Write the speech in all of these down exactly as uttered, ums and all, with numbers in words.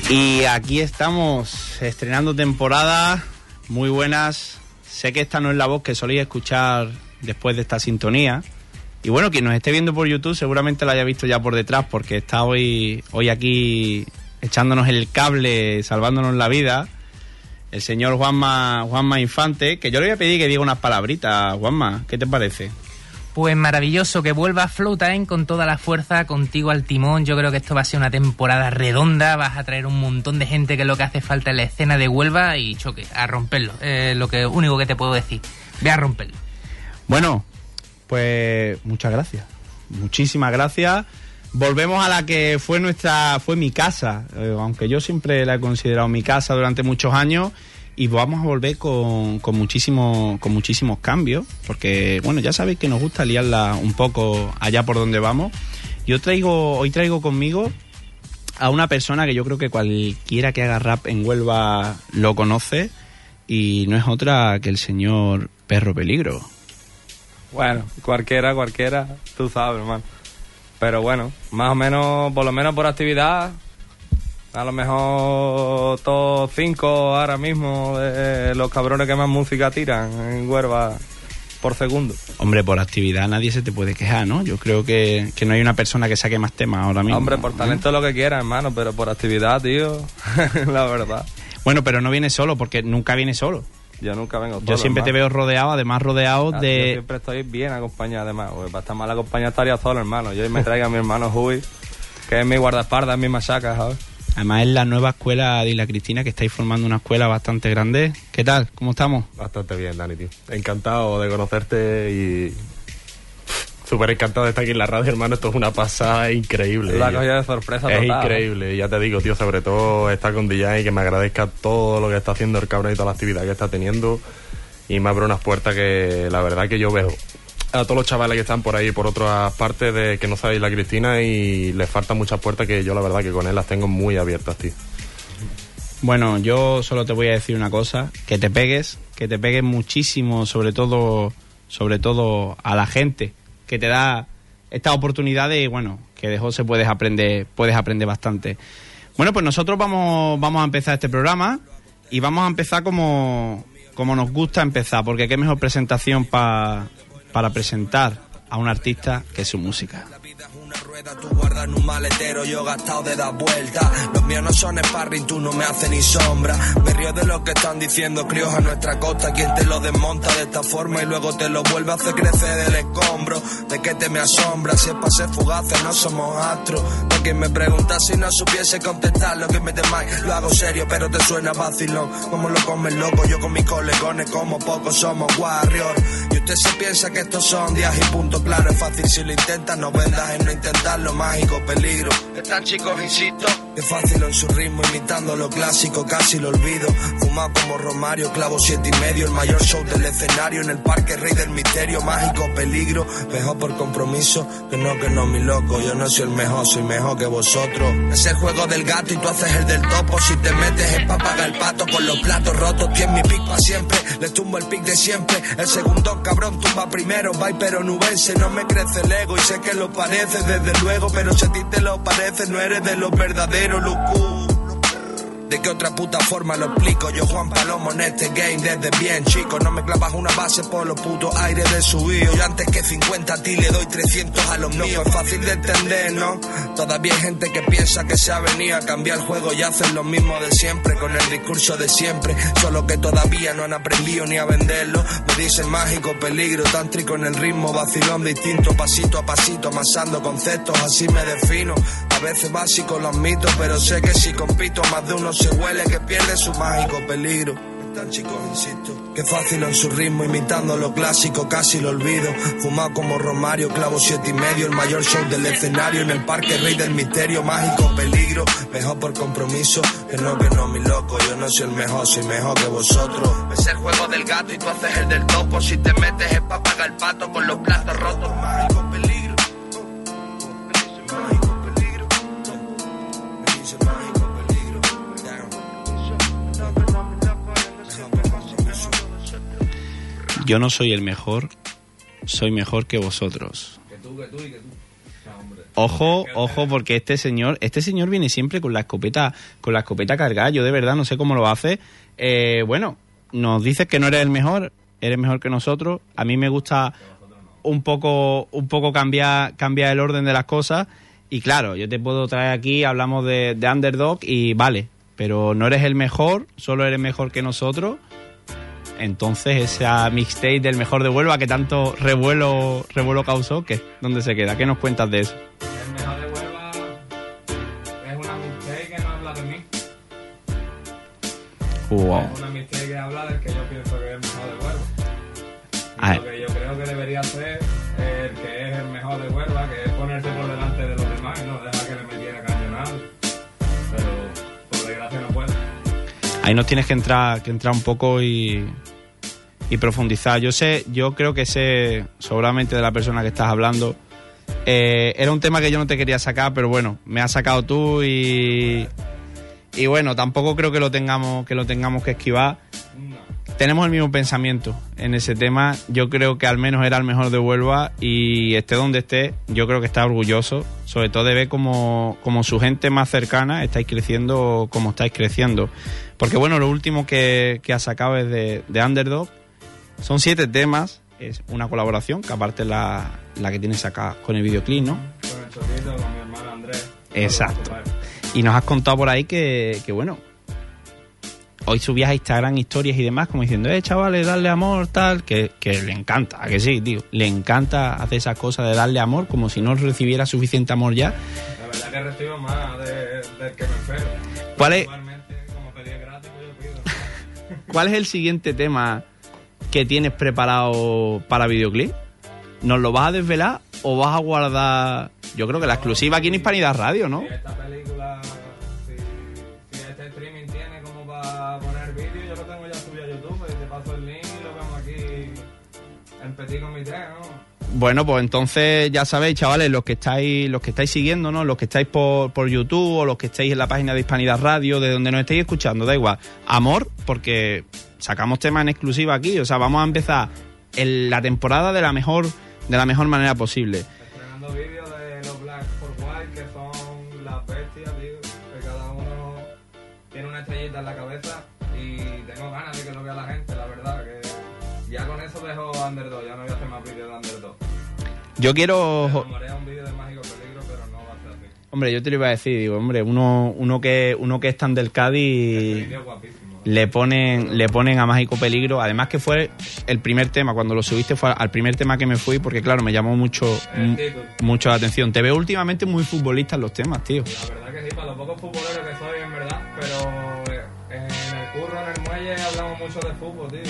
Y aquí estamos estrenando temporada, muy buenas. Sé que esta no es la voz que solía escuchar después de esta sintonía. Y bueno, quien nos esté viendo por YouTube seguramente la haya visto ya por detrás, porque está hoy, hoy aquí echándonos el cable, salvándonos la vida, el señor Juanma, Juanma Infante, que yo le voy a pedir que diga unas palabritas. Juanma, ¿qué te parece? Pues maravilloso, que vuelva Flow Time con toda la fuerza, contigo al timón. Yo creo que esto va a ser una temporada redonda, vas a traer un montón de gente, que es lo que hace falta en la escena de Huelva, y choque, a romperlo, es eh, lo que único que te puedo decir, ve a romperlo. Bueno, pues muchas gracias, muchísimas gracias. Volvemos a la que fue nuestra, fue mi casa, eh, aunque yo siempre la he considerado mi casa durante muchos años. Y vamos a volver con, con, muchísimo, con muchísimos cambios, porque, bueno, ya sabéis que nos gusta liarla un poco allá por donde vamos. Yo traigo, hoy traigo conmigo a una persona que yo creo que cualquiera que haga rap en Huelva lo conoce, y no es otra que el señor Perro Peligro. Bueno, cualquiera, cualquiera, tú sabes, hermano. Pero bueno, más o menos, por lo menos por actividad... A lo mejor todos cinco ahora mismo de los cabrones que más música tiran en Huelva por segundo. Hombre, por actividad nadie se te puede quejar, ¿no? Yo creo que, que no hay una persona que saque más temas ahora mismo. Hombre, por talento ¿eh? Lo que quiera, hermano, pero por actividad, tío, la verdad. Bueno, pero no viene solo, porque nunca viene solo. Yo nunca vengo solo. Yo siempre hermano. te veo rodeado, además rodeado ah, de... Yo siempre estoy bien acompañado, además. Pues para estar mal acompañado estaría solo, hermano. Yo me traigo a mi hermano Huy, que es mi guardaespaldas, mi machaca, ¿sabes? Además es la nueva escuela de Isla Cristina, que estáis formando una escuela bastante grande. ¿Qué tal? ¿Cómo estamos? Bastante bien, Dani, tío. Encantado de conocerte y... súper encantado de estar aquí en la radio, hermano. Esto es una pasada increíble. La cogida de sorpresa es total. Es increíble. Ya te digo, tío, sobre todo estar con D J, que me agradezca todo lo que está haciendo el cabrón y toda la actividad que está teniendo. Y me abre unas puertas que la verdad que yo veo a todos los chavales que están por ahí, por otras partes de que no sabéis la Cristina, y les faltan muchas puertas que yo la verdad que con él las tengo muy abiertas, tío. Bueno, yo solo te voy a decir una cosa, que te pegues, que te pegues muchísimo, sobre todo, sobre todo a la gente que te da esta oportunidad de, bueno, que de José puedes aprender, puedes aprender bastante. Bueno, pues nosotros vamos, vamos a empezar este programa, y vamos a empezar como, como nos gusta empezar, porque qué mejor presentación para para presentar a un artista que es su música. Tú guardas en un maletero, yo gastado de dar vueltas. Los míos no son sparring, tú no me haces ni sombra. Me río de lo que están diciendo críos a nuestra costa. Quien te lo desmonta de esta forma y luego te lo vuelve a hacer crecer del escombro. ¿De qué te me asombra? Si es para ser fugaces no somos astros. De quien me pregunta si no supiese contestar lo que me temáis. Lo hago serio pero te suena vacilón. Como lo comen loco, yo con mis colegones como pocos somos warrior. Y usted se piensa que estos son días y punto claro. Es fácil si lo intentas, no vendas en no intentar lo mágico, peligro. Están chicos, insisto, que fácil en su ritmo, imitando lo clásico, casi lo olvido. Fumado como Romario, clavo siete y medio, el mayor show del escenario en el parque, rey del misterio, mágico, peligro. Mejor por compromiso, que no, que no, mi loco. Yo no soy el mejor, soy mejor que vosotros. Es el juego del gato y tú haces el del topo. Si te metes es pa' pagar el pato con los platos rotos. Tienes mi pick pa' siempre, les tumbo el pick de siempre. El segundo cabrón tumba primero, vai pero nubense. No me crece el ego y sé que lo parece desde luego, pero si a ti te lo parece no eres de los verdaderos, Lucu. ¿De qué otra puta forma lo explico? Yo Juan Palomo en este game desde bien chico. No me clavas una base por los putos aires de subido. Yo antes que cincuenta a ti le doy trescientos a los míos. Es fácil de entender, ¿no? Todavía hay gente que piensa que se ha venido a cambiar el juego y hacen lo mismo de siempre, con el discurso de siempre. Solo que todavía no han aprendido ni a venderlo. Me dicen mágico, peligro, tántrico en el ritmo, vacilón distinto, pasito a pasito, amasando conceptos, así me defino. A veces básico lo admito, pero sé que si compito más de uno se huele que pierde su mágico peligro. Están chicos, insisto, que fácil en su ritmo, imitando lo clásico, casi lo olvido. Fumado como Romario, clavo siete y medio, el mayor show del escenario en el parque, rey del misterio, mágico, peligro. Mejor por compromiso, que no, que no, mi loco. Yo no soy el mejor, soy mejor que vosotros. Es el juego del gato y tú haces el del topo. Si te metes es pa' pagar el pato con los platos rotos, mágico, peligro. Mágico, peligro. Me dice mágico, peligro. Yo no soy el mejor, soy mejor que vosotros. Que tú, que tú y que tú. No, hombre. Ojo, ojo, porque este señor, este señor viene siempre con la escopeta, con la escopeta cargada. Yo de verdad no sé cómo lo hace. Eh, bueno, nos dices que no eres el mejor, eres mejor que nosotros. A mí me gusta un poco, un poco cambiar, cambiar el orden de las cosas. Y claro, yo te puedo traer aquí, hablamos de, de Underdog y vale, pero no eres el mejor, solo eres mejor que nosotros. Entonces esa mixtape del mejor de Huelva que tanto revuelo revuelo causó, ¿qué? ¿Dónde se queda? ¿Qué nos cuentas de eso? El mejor de Huelva es una mixtape que no habla de mí. Wow. Es una mixtape que habla del que yo pienso que es el mejor de Huelva. Y Ay. lo que yo creo que debería hacer el que es el mejor de Huelva, que es ponerse por delante de los demás y no dejar que le metiera caño a nadie. Pero por desgracia no puede. Ahí nos tienes que entrar, que entrar un poco y, y profundizar. Yo sé, yo creo que sé seguramente de la persona que estás hablando. Eh, era un tema que yo no te quería sacar, pero bueno, me has sacado tú y y bueno, tampoco creo que lo tengamos que lo tengamos que esquivar. Tenemos el mismo pensamiento en ese tema. Yo creo que al menos era el mejor de Huelva y esté donde esté, yo creo que está orgulloso, sobre todo de ver como, como su gente más cercana estáis creciendo como estáis creciendo. Porque bueno, lo último que, que ha sacado es de, de Underdog. Son siete temas, es una colaboración, que aparte la, la que tienes acá con el videoclip, ¿no? Con el Chorrito, con mi hermano Andrés. Exacto. Y nos has contado por ahí que, que bueno, hoy subías a Instagram historias y demás como diciendo, eh, chavales, darle amor, tal, que, que le encanta, ¿a que sí, tío? Le encanta hacer esas cosas de darle amor como si no recibiera suficiente amor ya. La verdad que recibo más de, del que me espero. ¿Cuál es, Igualmente, como pedí gratis, pues yo pido. ¿Cuál es el siguiente tema que tienes preparado para videoclip? ¿Nos lo vas a desvelar o vas a guardar? Yo creo que la exclusiva aquí en Hispanidad Radio, ¿no? Si esta película, si, si este streaming tiene como para poner vídeo, yo lo tengo ya subido a YouTube y te paso el link y lo vemos aquí en Petit Comité, ¿no? Bueno, pues entonces ya sabéis, chavales, los que estáis, los que estáis siguiendo, ¿no? Los que estáis por, por YouTube o los que estáis en la página de Hispanidad Radio, de donde nos estéis escuchando, da igual. Amor, porque sacamos temas en exclusiva aquí, o sea, vamos a empezar el, la temporada de la mejor, de la mejor manera posible. Estrenando vídeos de los Black for White, que son las bestias, tío, que cada uno tiene una estrellita en la cabeza y tengo ganas de que lo vea la gente, la verdad, que ya con eso dejo Underdog, ya no voy a hacer más vídeos de Underdog. Yo quiero... Me rumorea un vídeo de Mágico Peligro, pero no va a ser así. Hombre, yo te lo iba a decir, digo, hombre, uno, uno que uno que es tan del Este Cádiz vídeo es guapísimo. le ponen, le ponen a Mágico Peligro, además que fue el primer tema, cuando lo subiste fue al primer tema que me fui, porque claro, me llamó mucho, El título. mucho la atención. Te veo últimamente muy futbolista en los temas, tío. La verdad que sí, para los pocos futboleros que soy, en verdad, pero eh, en el curro, en el muelle, hablamos mucho de fútbol, tío. Y,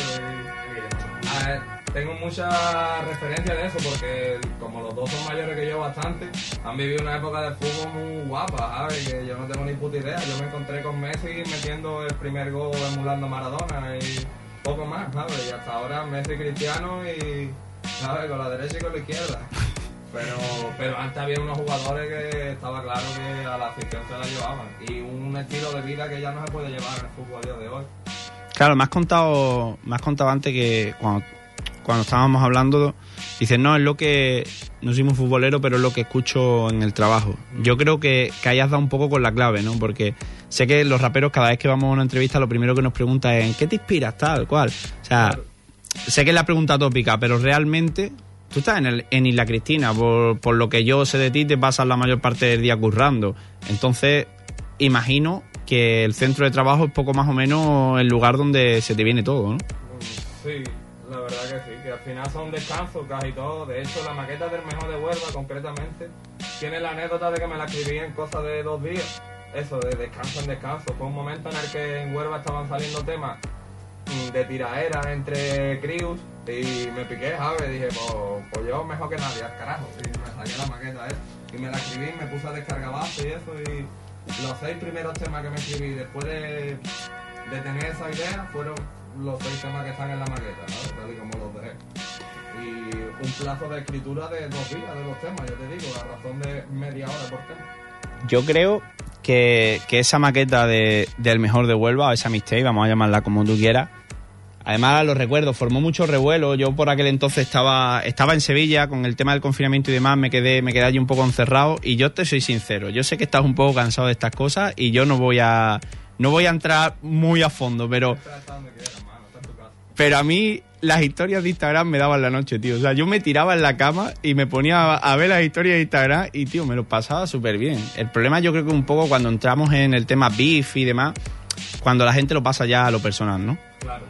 y, a ver, tengo mucha referencia de eso, porque como los dos son mayores que yo bastante, han vivido una época de fútbol muy guapa, ¿sabes? Que yo no tengo ni puta idea. Yo me encontré con Messi metiendo el primer gol emulando a Maradona y poco más, ¿sabes? Y hasta ahora Messi Cristiano y, ¿sabes? Con la derecha y con la izquierda. Pero, pero antes había unos jugadores que estaba claro que a la afición se la llevaban. Y un estilo de vida que ya no se puede llevar en el fútbol a día de hoy. Claro, me has contado, me has contado antes que cuando, cuando estábamos hablando, dices, no, es lo que, no soy muy futbolero, pero es lo que escucho en el trabajo. Yo creo que, que hayas dado un poco con la clave, ¿no? Porque sé que los raperos, cada vez que vamos a una entrevista, lo primero que nos preguntan es, ¿en qué te inspiras, tal, cual? O sea, claro. Sé que es la pregunta tópica, pero realmente... Tú estás en, el, en Isla Cristina, por, por lo que yo sé de ti, te pasas la mayor parte del día currando. Entonces, imagino que el centro de trabajo es poco más o menos el lugar donde se te viene todo, ¿no? Sí, la verdad que sí, que al final son descansos casi todo. De hecho, la maqueta del mejor de Huelva, concretamente, tiene la anécdota de que me la escribí en cosa de dos días. Eso, de descanso en descanso. Fue un momento en el que en Huelva estaban saliendo temas de tiraera entre crews y me piqué, ¿sabes? Dije, pues, pues yo mejor que nadie, al carajo. Y me saqué la maqueta esa. Y me la escribí, me puse a descargar base y eso. Y los seis primeros temas que me escribí después de, de tener esa idea fueron los seis temas que están en la maqueta, ¿sabes? Tal y como los dejé. Y un plazo de escritura de dos días de los temas, yo te digo, a razón de media hora por tema. Yo creo que, que esa maqueta de, del mejor de Huelva, o esa mixtape, vamos a llamarla como tú quieras, Además, lo recuerdo, formó mucho revuelo. Yo por aquel entonces estaba estaba en Sevilla con el tema del confinamiento y demás, me quedé me quedé allí un poco encerrado y yo te soy sincero, yo sé que estás un poco cansado de estas cosas y yo no voy a no voy a entrar muy a fondo, pero pero a mí las historias de Instagram me daban la noche, tío. O sea, yo me tiraba en la cama y me ponía a, a ver las historias de Instagram y, tío, me lo pasaba súper bien. El problema yo creo que un poco cuando entramos en el tema beef y demás, cuando la gente lo pasa ya a lo personal, ¿no? Claro.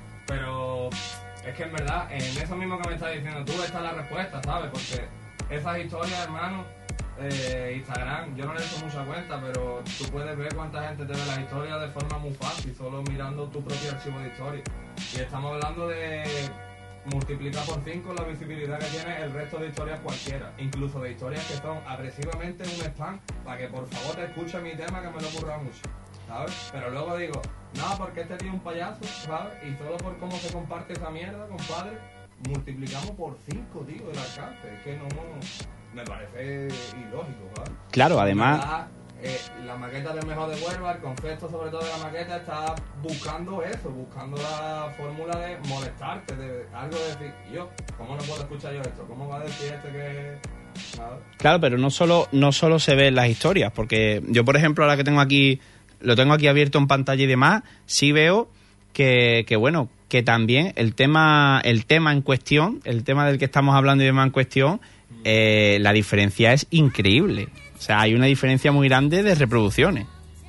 Pero es que en verdad, en eso mismo que me estás diciendo tú, está la respuesta, ¿sabes? Porque esas historias, hermano, eh, Instagram, yo no le he hecho mucha cuenta, pero tú puedes ver cuánta gente te ve las historias de forma muy fácil, solo mirando tu propio archivo de historia. Y estamos hablando de multiplicar por cinco la visibilidad que tiene el resto de historias cualquiera, incluso de historias que son agresivamente un spam, para que por favor te escuche mi tema que me lo ocurra mucho, ¿sabes? Pero luego digo, no, porque este tío es un payaso, ¿sabes? Y solo por cómo se comparte esa mierda, compadre, multiplicamos por cinco, tío, el alcance. Es que no, me parece ilógico, ¿sabes? Claro, además... ¿verdad? Eh, la maqueta del mejor de Huelva, el concepto sobre todo de la maqueta está buscando eso, buscando la fórmula de molestarte, de algo de decir, yo, ¿cómo no puedo escuchar yo esto? ¿Cómo va a decir este que...? Nada. Claro, pero no solo, no solo se ven las historias, porque yo, por ejemplo, ahora que tengo aquí, lo tengo aquí abierto en pantalla y demás, sí veo que, que bueno, que también el tema, el tema en cuestión, el tema del que estamos hablando y demás en cuestión, eh, la diferencia es increíble. O sea, hay una diferencia muy grande de reproducciones.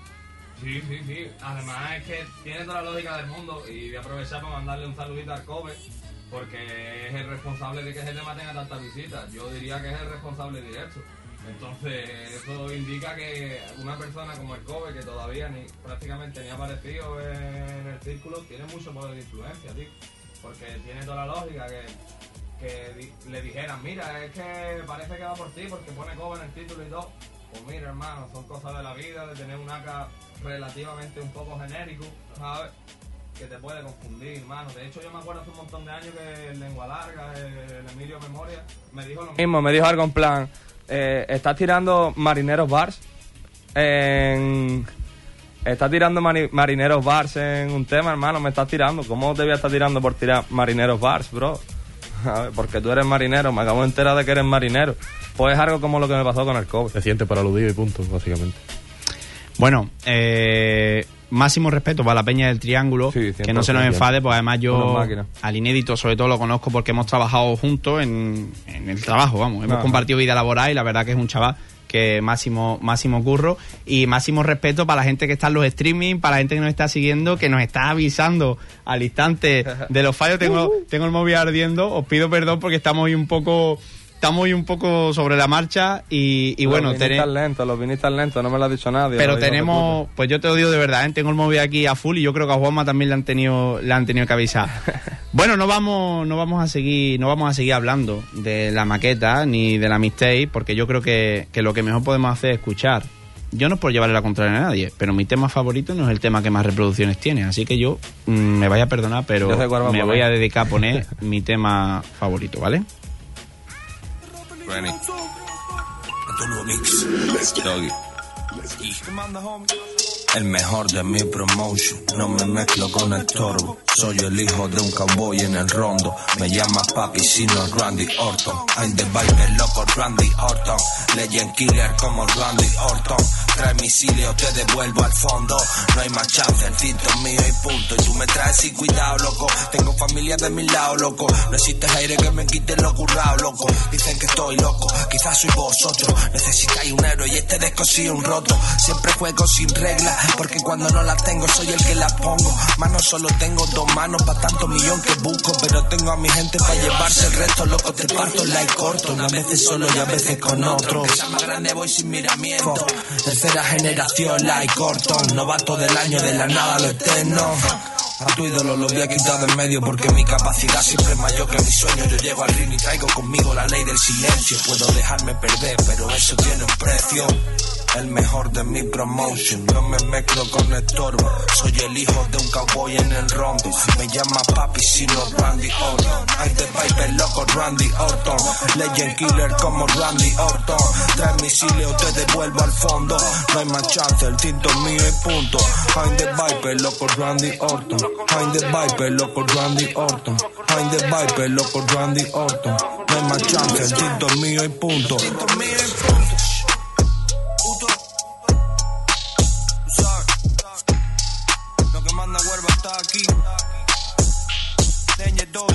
Sí, sí, sí. Además es que tiene toda la lógica del mundo y voy a aprovechar para mandarle un saludito al Kobe porque es el responsable de que ese tema tenga tantas visitas. Yo diría que es el responsable directo. Entonces, eso indica que una persona como el Kobe, que todavía ni prácticamente ni ha aparecido en el círculo, tiene mucho poder de influencia, tío. Porque tiene toda la lógica que... que di- le dijeran, mira, es que parece que va por ti porque pone Kobe en el título y todo. Pues mira, hermano, son cosas de la vida, de tener un A K relativamente un poco genérico, ¿sabes? Que te puede confundir, hermano. De hecho, yo me acuerdo hace un montón de años que el Lengua Larga, el Emilio Memoria, me dijo lo mismo. Me dijo algo en plan, eh, estás tirando Marineros Bars en... Estás tirando mari- Marineros Bars en un tema, hermano, me estás tirando. ¿Cómo te voy a estar tirando por tirar Marineros Bars, bro? A ver, porque tú eres marinero, me acabo de enterar de que eres marinero. Pues es algo como lo que me pasó con el Kobe. Se siente para aludido y punto, básicamente. Bueno, eh, máximo respeto para la Peña del Triángulo, Sí, que no se nos enfade, pues además Unas yo máquinas. al inédito sobre todo lo conozco porque hemos trabajado juntos en, en el trabajo, vamos, hemos Ajá. compartido vida laboral y la verdad que es un chaval que máximo máximo curro y máximo respeto para la gente que está en los streaming, para la gente que nos está siguiendo, que nos está avisando al instante de los fallos. Tengo, tengo el móvil ardiendo, os pido perdón porque estamos hoy un poco... Estamos hoy un poco sobre la marcha y, y bueno, los vinistas tené- lentos, los vinistas lentos, no me lo ha dicho nadie. pero los hijos de tenemos, pues yo te lo digo de verdad, ¿eh? Tengo el móvil aquí a full y yo creo que a Juanma también le han tenido, le han tenido que avisar. Bueno, no vamos, no vamos a seguir, no vamos a seguir hablando de la maqueta ni de la mixtape, porque yo creo que, que lo que mejor podemos hacer es escuchar. Yo no es por llevarle la contraria a nadie, pero mi tema favorito no es el tema que más reproducciones tiene, así que yo mm, me vaya a perdonar, pero Yo sé cuál va a me poner. voy a dedicar a poner mi tema favorito, ¿vale? Renny. Tu nuevo mix. Doggy. El mejor de mi promotion, no me mezclo con el torbo. Soy el hijo de un cowboy en el rondo. Me llama papi, si no Randy Orton. I'm the baile loco Randy Orton. Legend killer como Randy Orton. Trae misilio, te devuelvo al fondo. No hay más chance, el cinto es mío y punto. Y tú me traes sin cuidado, loco. Tengo familia de mi lado, loco. No existe aire que me quite lo currado, loco. Dicen que estoy loco, quizás soy vosotros. Necesitáis un héroe y este descosí un roto. Siempre juego sin reglas, porque cuando no las tengo soy el que las pongo. Mano solo tengo dos manos pa' tanto millón que busco, pero tengo a mi gente pa' llevarse el resto, loco. Te parto like corto, a veces solo y a veces con otro. Que sea más grande voy sin miramiento. Tercera generación like Orton, novato del año de la nada a lo eterno. A tu ídolo lo voy a quitar de en medio porque mi capacidad siempre es mayor que mi sueño. Yo llego al ring y traigo conmigo la ley del silencio. Puedo dejarme perder, pero eso tiene un precio. el mejor de mi promotion. Yo me mezclo con estorbo, soy el hijo de un cowboy en el rombo. Me llama papi sino Randy Orton. Hay de Viper loco Randy Orton, Legend Killer como Randy Orton. Trae misiles o te devuelvo al fondo. No hay más chance, el tinto es mío y punto. I'm the Viper loco Randy Orton. I'm the Viper loco Randy Orton. I'm the Viper loco Randy Orton. No hay más chance, el tinto es mío y punto. Lo que manda Huerva está aquí. Danger Dog.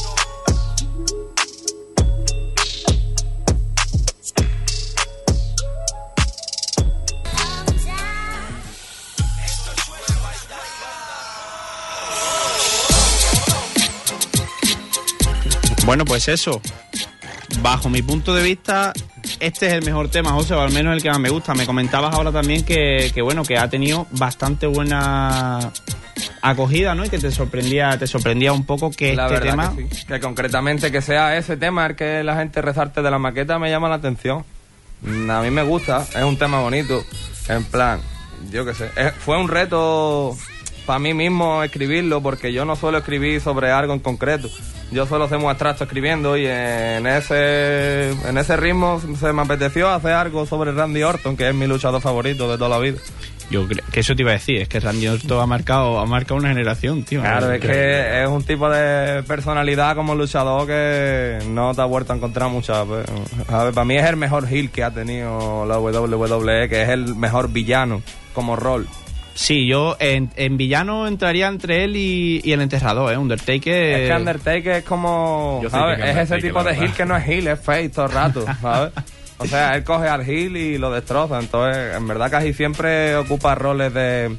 Bueno, pues eso. Bajo mi punto de vista, este es el mejor tema, José, o al menos el que más me gusta. Me comentabas ahora también que, que bueno, que ha tenido bastante buena acogida, ¿no? Y que te sorprendía, te sorprendía un poco que la este verdad tema... Que, sí. Que concretamente que sea ese tema el que la gente resalte de la maqueta me llama la atención. A mí me gusta, es un tema bonito. En plan, yo qué sé, es, fue un reto para mí mismo escribirlo, porque yo no suelo escribir sobre algo en concreto. Yo suelo hacer muy abstracto escribiendo, y en ese en ese ritmo se me apeteció hacer algo sobre Randy Orton, que es mi luchador favorito de toda la vida. Yo creo que eso te iba a decir, es que Randy Orton ha marcado, ha marcado una generación, tío. Claro, es que es un tipo de personalidad como luchador que no te ha vuelto a encontrar muchas veces. A ver, para mí es el mejor heel que ha tenido la doble u doble e, que es el mejor villano como rol. Sí, yo en, en villano entraría entre él y, y el enterrador, ¿eh? Undertaker... Es que Undertaker es como... Yo ¿sabes? que Es ese Undertaker, tipo de la heel que no es heel, es face todo el rato, ¿sabes? O sea, él coge al heel y lo destroza. Entonces, en verdad casi siempre ocupa roles de...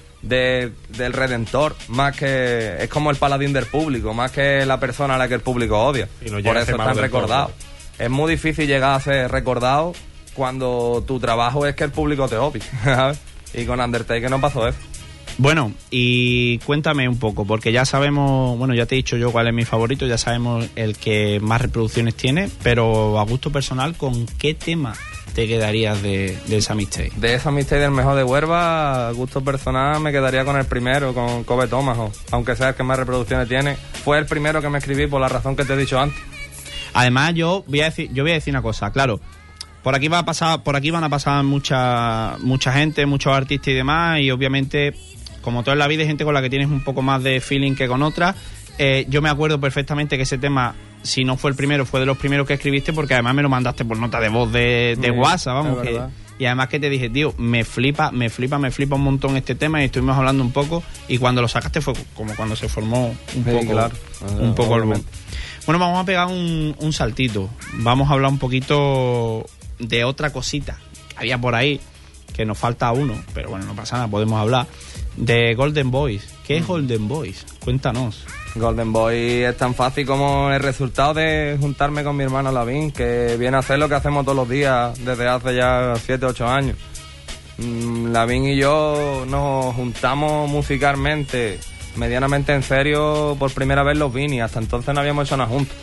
De, del redentor, más que es como el paladín del público, más que la persona a la que el público odia. Y no llega por a eso ser malo están del todo. recordados. Es muy difícil llegar a ser recordado cuando tu trabajo es que el público te odie, ¿sabes? Y con Undertaker no pasó eso. Bueno, y cuéntame un poco, porque ya sabemos, bueno, ya te he dicho yo cuál es mi favorito, ya sabemos el que más reproducciones tiene, pero a gusto personal, ¿con qué tema te quedarías de, de esa mixtape? De esa mixtape del mejor de Huerva, a gusto personal me quedaría con el primero, con Kobe Tomahawk, aunque sea el que más reproducciones tiene. Fue el primero que me escribí por la razón que te he dicho antes. Además, yo voy a decir, yo voy a decir una cosa, claro. Por aquí va a pasar, por aquí van a pasar mucha mucha gente, muchos artistas y demás, y obviamente, como todo en la vida, hay gente con la que tienes un poco más de feeling que con otras. Eh, yo me acuerdo perfectamente que ese tema, si no fue el primero, fue de los primeros que escribiste, porque además me lo mandaste por nota de voz de, de Sí, WhatsApp, vamos. es Que, verdad. y además que te dije, tío, me flipa, me flipa, me flipa un montón este tema, y estuvimos hablando un poco, y cuando lo sacaste fue como cuando se formó un Sí, poco, claro. un poco el boom. Obviamente. Bueno, vamos a pegar un, un saltito. Vamos a hablar un poquito de otra cosita que había por ahí, que nos falta uno, pero bueno, no pasa nada, podemos hablar. De Golden Boys. ¿Qué es Golden Boys? Cuéntanos. Golden Boy es tan fácil como el resultado de juntarme con mi hermano Lavín, que viene a hacer lo que hacemos todos los días desde hace ya siete, ocho años. Mm, Lavín y yo nos juntamos musicalmente, medianamente en serio, por primera vez los Vini. Hasta entonces no habíamos hecho nada juntos.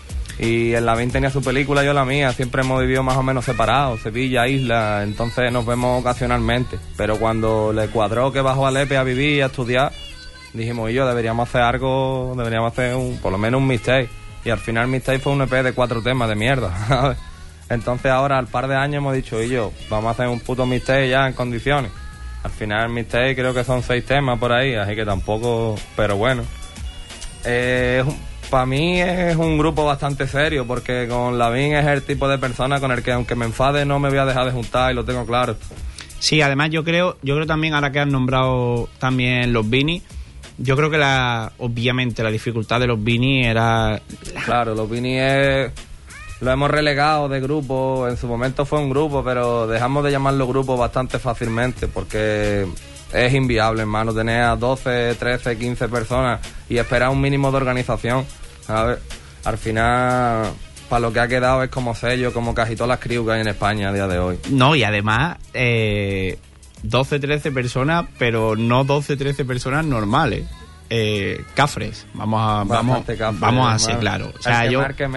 Y el Lavín tenía su película, yo la mía. Siempre hemos vivido más o menos separados, Sevilla, Isla. Entonces nos vemos ocasionalmente. Pero cuando le cuadró que bajó a Lepe a vivir y a estudiar, dijimos, y yo, deberíamos hacer algo, deberíamos hacer un, por lo menos un mixtape. Y al final el mixtape fue un E P de cuatro temas de mierda, ¿sabes? Entonces ahora, al par de años, hemos dicho, y yo, vamos a hacer un puto mixtape ya en condiciones. Al final el mixtape creo que son seis temas por ahí, así que tampoco, pero bueno. Eh, para mí es un grupo bastante serio, porque con Lavín es el tipo de persona con el que, aunque me enfade, no me voy a dejar de juntar, y lo tengo claro. Sí, además yo creo, yo creo también, ahora que has nombrado también los Vini, yo creo que la, obviamente la dificultad de los Vini era... Claro, los Vini es... Lo hemos relegado de grupo, en su momento fue un grupo, pero dejamos de llamarlo grupo bastante fácilmente, porque es inviable, hermano, tener a doce, trece, quince personas y esperar un mínimo de organización. A ver, al final, para lo que ha quedado es como sello, como casi todas las crew que hay en España a día de hoy. No, y además, eh, doce, trece personas, pero no doce, trece personas normales. Eh, cafres, vamos a, vamos, Bastante cafre, vamos a ser hermano. claros. O El sea, que yo... marque menos.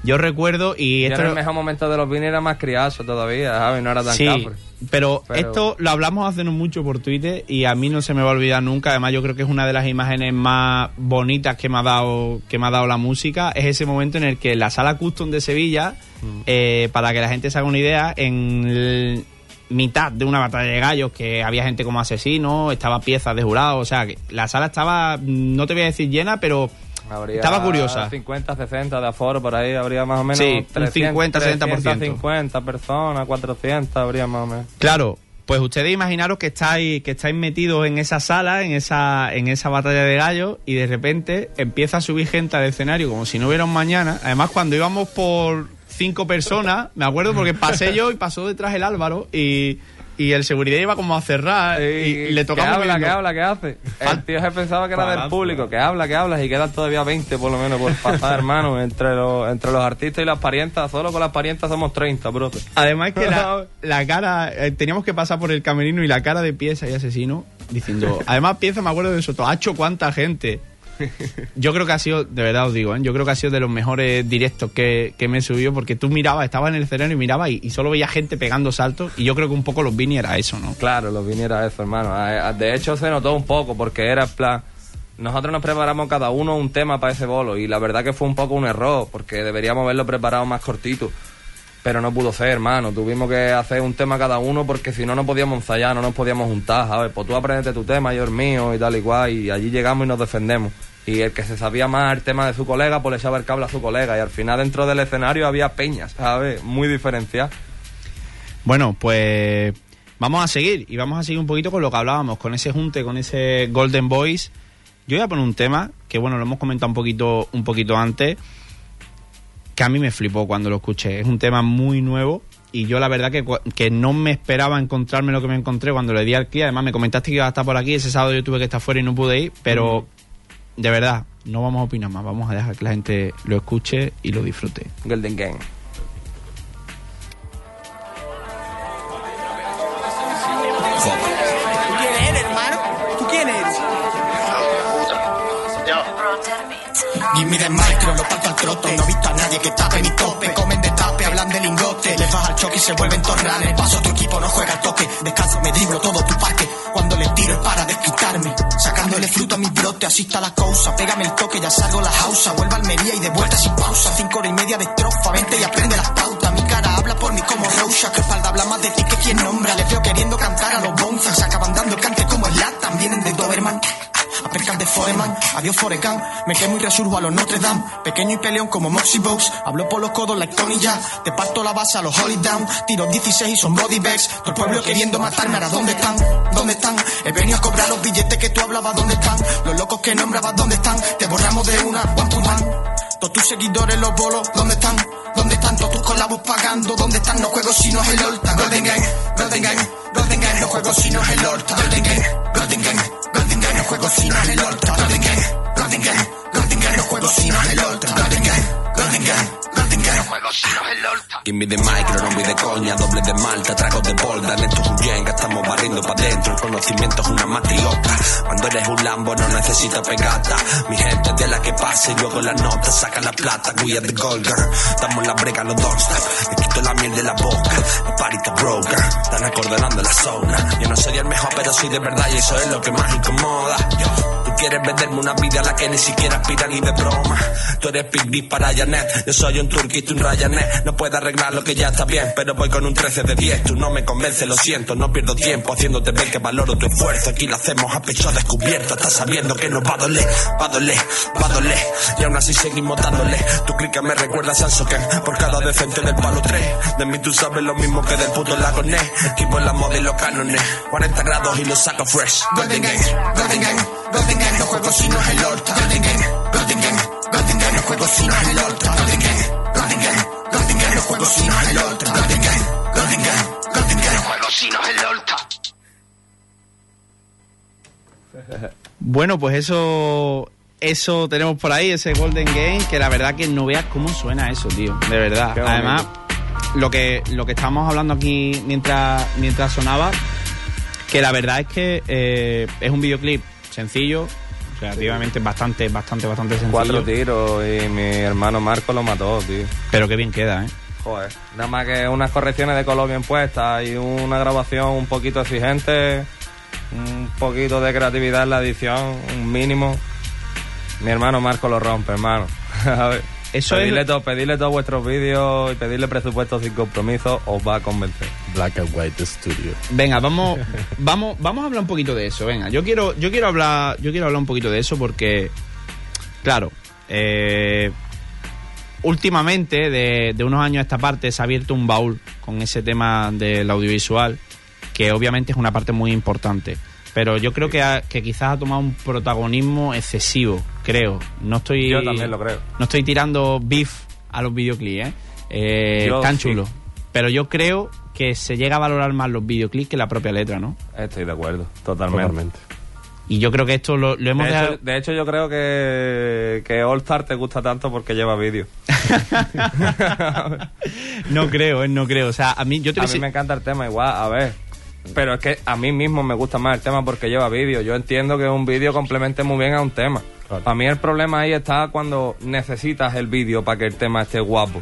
Yo recuerdo y Yo esto en el mejor momento de los Vini era más criazo todavía, ¿sabes? No era tan sí, capre. pero, Pero- esto lo hablamos hace no mucho por Twitter y a mí no se me va a olvidar nunca. Además, yo creo que es una de las imágenes más bonitas que me ha dado que me ha dado la música. Es ese momento en el que la sala Custom de Sevilla, mm. eh, para que la gente se haga una idea, en el mitad de una batalla de gallos, que había gente como asesino, estaba piezas de jurado, o sea, que la sala estaba, no te voy a decir llena, pero Habría estaba curiosa. cincuenta, sesenta de aforo por ahí, habría más o menos Sí, un cincuenta, setenta por ciento. cincuenta personas, cuatrocientas habría más o menos. Claro, pues ustedes imaginaros que estáis que estáis metidos en esa sala, en esa en esa batalla de gallos, y de repente empieza a subir gente al escenario como si no hubiera un mañana. Además, cuando íbamos por cinco personas, me acuerdo porque pasé yo y pasó detrás el Álvaro y, y el seguridad iba como a cerrar y, y le tocamos. ¿Qué habla, viendo. qué habla, qué hace? El tío se pensaba que era del público, que habla, que habla, y quedan todavía veinte por lo menos por pasar, hermano, entre los entre los artistas y las parientas. Solo con las parientas somos treinta, brote. Además que la, la cara, eh, teníamos que pasar por el camerino y la cara de Pieza y Asesino diciendo, además Pieza, me acuerdo de eso, ¡hacho cuánta gente! Yo creo que ha sido, de verdad os digo, ¿eh? yo creo que ha sido de los mejores directos que, que me he subido, porque tú mirabas, estabas en el escenario y mirabas y, y solo veías gente pegando saltos, y yo creo que un poco los Vini era eso, ¿no? Claro, los Vini era eso, hermano. De hecho se notó un poco, porque era en plan, nosotros nos preparamos cada uno un tema para ese bolo, y la verdad que fue un poco un error, porque deberíamos haberlo preparado más cortito, pero no pudo ser, hermano. Tuvimos que hacer un tema cada uno, porque si no, no podíamos ensayar, no nos podíamos juntar, ¿sabes? Pues tú aprendete tu tema, yo el mío y tal y cual, y allí llegamos y nos defendemos. Y el que se sabía más el tema de su colega, pues le echaba el cable a su colega, y al final dentro del escenario había peñas, ¿sabes? Muy diferenciadas. Bueno, pues vamos a seguir, y vamos a seguir un poquito con lo que hablábamos, con ese junte, con ese Golden Boys. Yo voy a poner un tema, que bueno, lo hemos comentado un poquito, un poquito antes, que a mí me flipó cuando lo escuché. Es un tema muy nuevo, y yo la verdad que, que no me esperaba encontrarme lo que me encontré cuando le di al clic. Además me comentaste que iba a estar por aquí, ese sábado yo tuve que estar fuera y no pude ir, pero... Mm. De verdad, no vamos a opinar más, vamos a dejar que la gente lo escuche y lo disfrute. Golden Gang. ¿Tú quién eres, hermano? ¿Tú quién eres? Give me the micro, lo parto al trote. No he visto a nadie que tape ni tope. Comen de tape, hablan de lingote. Les baja el choque y se vuelven torrales. Paso tu equipo, no juega al toque. Descanso, me driblo todo tu parque. Cuando le tiro es para desquitarme. Sacándole fruto a mi brote, así está la cosa. Pégame el toque, ya salgo la hausa. Vuelvo a Almería y de vuelta sin pausa. Cinco horas y media de estrofa, vente y aprende las pautas. Mi cara habla por mí como Rousha. Que espalda habla más de ti que quien nombra. Les veo queriendo cantar a los Bonzas. Acaban dando el cante como el Latam. Vienen de Doberman. Apercal de Foreman, adiós Forecan. Me quemo y resurjo a los Notre Dame. Pequeño y peleón como Moxie Box. Hablo por los codos like Tony Jaa. Te parto la base a los Holy Down. Tiro dieciséis y son body bags. Todo el pueblo queriendo matarme. Ahora ¿dónde están? ¿Dónde están? He venido a cobrar los billetes que tú hablabas. ¿Dónde están? Los locos que nombrabas. ¿Dónde están? Te borramos de una. One to one. Todos tus seguidores los bolos. ¿Dónde están? ¿Dónde están todos tus colabos pagando? ¿Dónde están? No juego si no es el Horta. Golden Gang, Golden Gang, Golden Gang. No juego si no es el Horta. Golden Gang, Golden Gang, Golden Gang. No juego si no es el Horta. Golden Gang, Golden Gang, Golden Gang. No juego si no es el Horta. Golden Gang, Golden Gang, Golden Gang. No juego si no es el Horta. Give me the micro, no voy de coña, doble de malta, trago de bolda, esto es un yenga, estamos barriendo pa' dentro, el conocimiento es una matriota. Cuando eres un Lambo no necesitas pegata, mi gente es de la que pasa y luego la nota, saca la plata, we are the gold girl, damos la brega a los don't stop, le quito la miel de la boca, la parita broker, están acordonando la zona, yo no soy el mejor pero soy de verdad y eso es lo que más incomoda. Tú quieres venderme una vida a la que ni siquiera aspira ni de broma, tú eres Big B para Janet, yo soy un turquito, un Ryanair, no puedo arreglar lo que ya está bien, pero voy con un trece de diez, tú no me convences, lo siento, no pierdo tiempo haciéndote ver que valoro tu esfuerzo, aquí lo hacemos a pecho descubierto, estás sabiendo que nos va a doler, va a doler, va a doler, y aún así seguimos dándole, tu clica me recuerda a Sansoken, por cada decente del palo tres, de mí tú sabes lo mismo que del puto lago Ness, esquivo en la moda y los cánones, cuarenta grados y lo saco fresh, Golden Gang, Golden Gang, Golden Gang. No juego si no es el Horta. Golden Gang, Golden Gang, Golden Gang. No juego si no es el Horta. Golden Gang, Golden Gang, Golden Gang. No juego si no es el Horta. Golden Gang, Golden Gang, Golden Gang. No juego si no es el Horta. Bueno, pues eso eso tenemos por ahí, ese Golden Game, que la verdad que no veas cómo suena eso, tío, de verdad. Además, lo que lo que estábamos hablando aquí mientras mientras sonaba, que la verdad es que eh, es un videoclip sencillo, relativamente bastante, bastante, bastante sencillo. Cuatro tiros y mi hermano Marco lo mató, tío. Pero qué bien queda, ¿eh? Joder, nada más que unas correcciones de color bien puestas y una grabación un poquito exigente, un poquito de creatividad en la edición, un mínimo. Mi hermano Marco lo rompe, hermano. A ver, Eso pedirle, es... to, pedirle todos vuestros vídeos y pedirle presupuestos sin compromiso os va a convencer. Black and White Studio. Venga, vamos, vamos, vamos a hablar un poquito de eso. Venga, yo quiero, yo quiero hablar, yo quiero hablar un poquito de eso porque, claro, eh, últimamente, de, de unos años a esta parte, se ha abierto un baúl con ese tema del audiovisual, que obviamente es una parte muy importante. Pero yo creo que, ha, que quizás ha tomado un protagonismo excesivo, creo. No estoy, Yo también lo creo. No estoy tirando beef a los videoclips, ¿eh? eh Yo tan sí. chulos. Pero yo creo que se llega a valorar más los videoclips que la propia letra, ¿no? Estoy de acuerdo, totalmente. Totalmente. Y yo creo que esto lo, lo hemos De dejado... hecho, de hecho, yo creo que, que All Star te gusta tanto porque lleva vídeo. No creo, ¿eh? No creo. O sea, a mí... Yo te A voy a mí decir- me encanta el tema igual, a ver. Pero es que a mí mismo me gusta más el tema porque lleva vídeo. Yo entiendo que un vídeo complemente muy bien a un tema. Claro. Para mí el problema ahí está cuando necesitas el vídeo para que el tema esté guapo.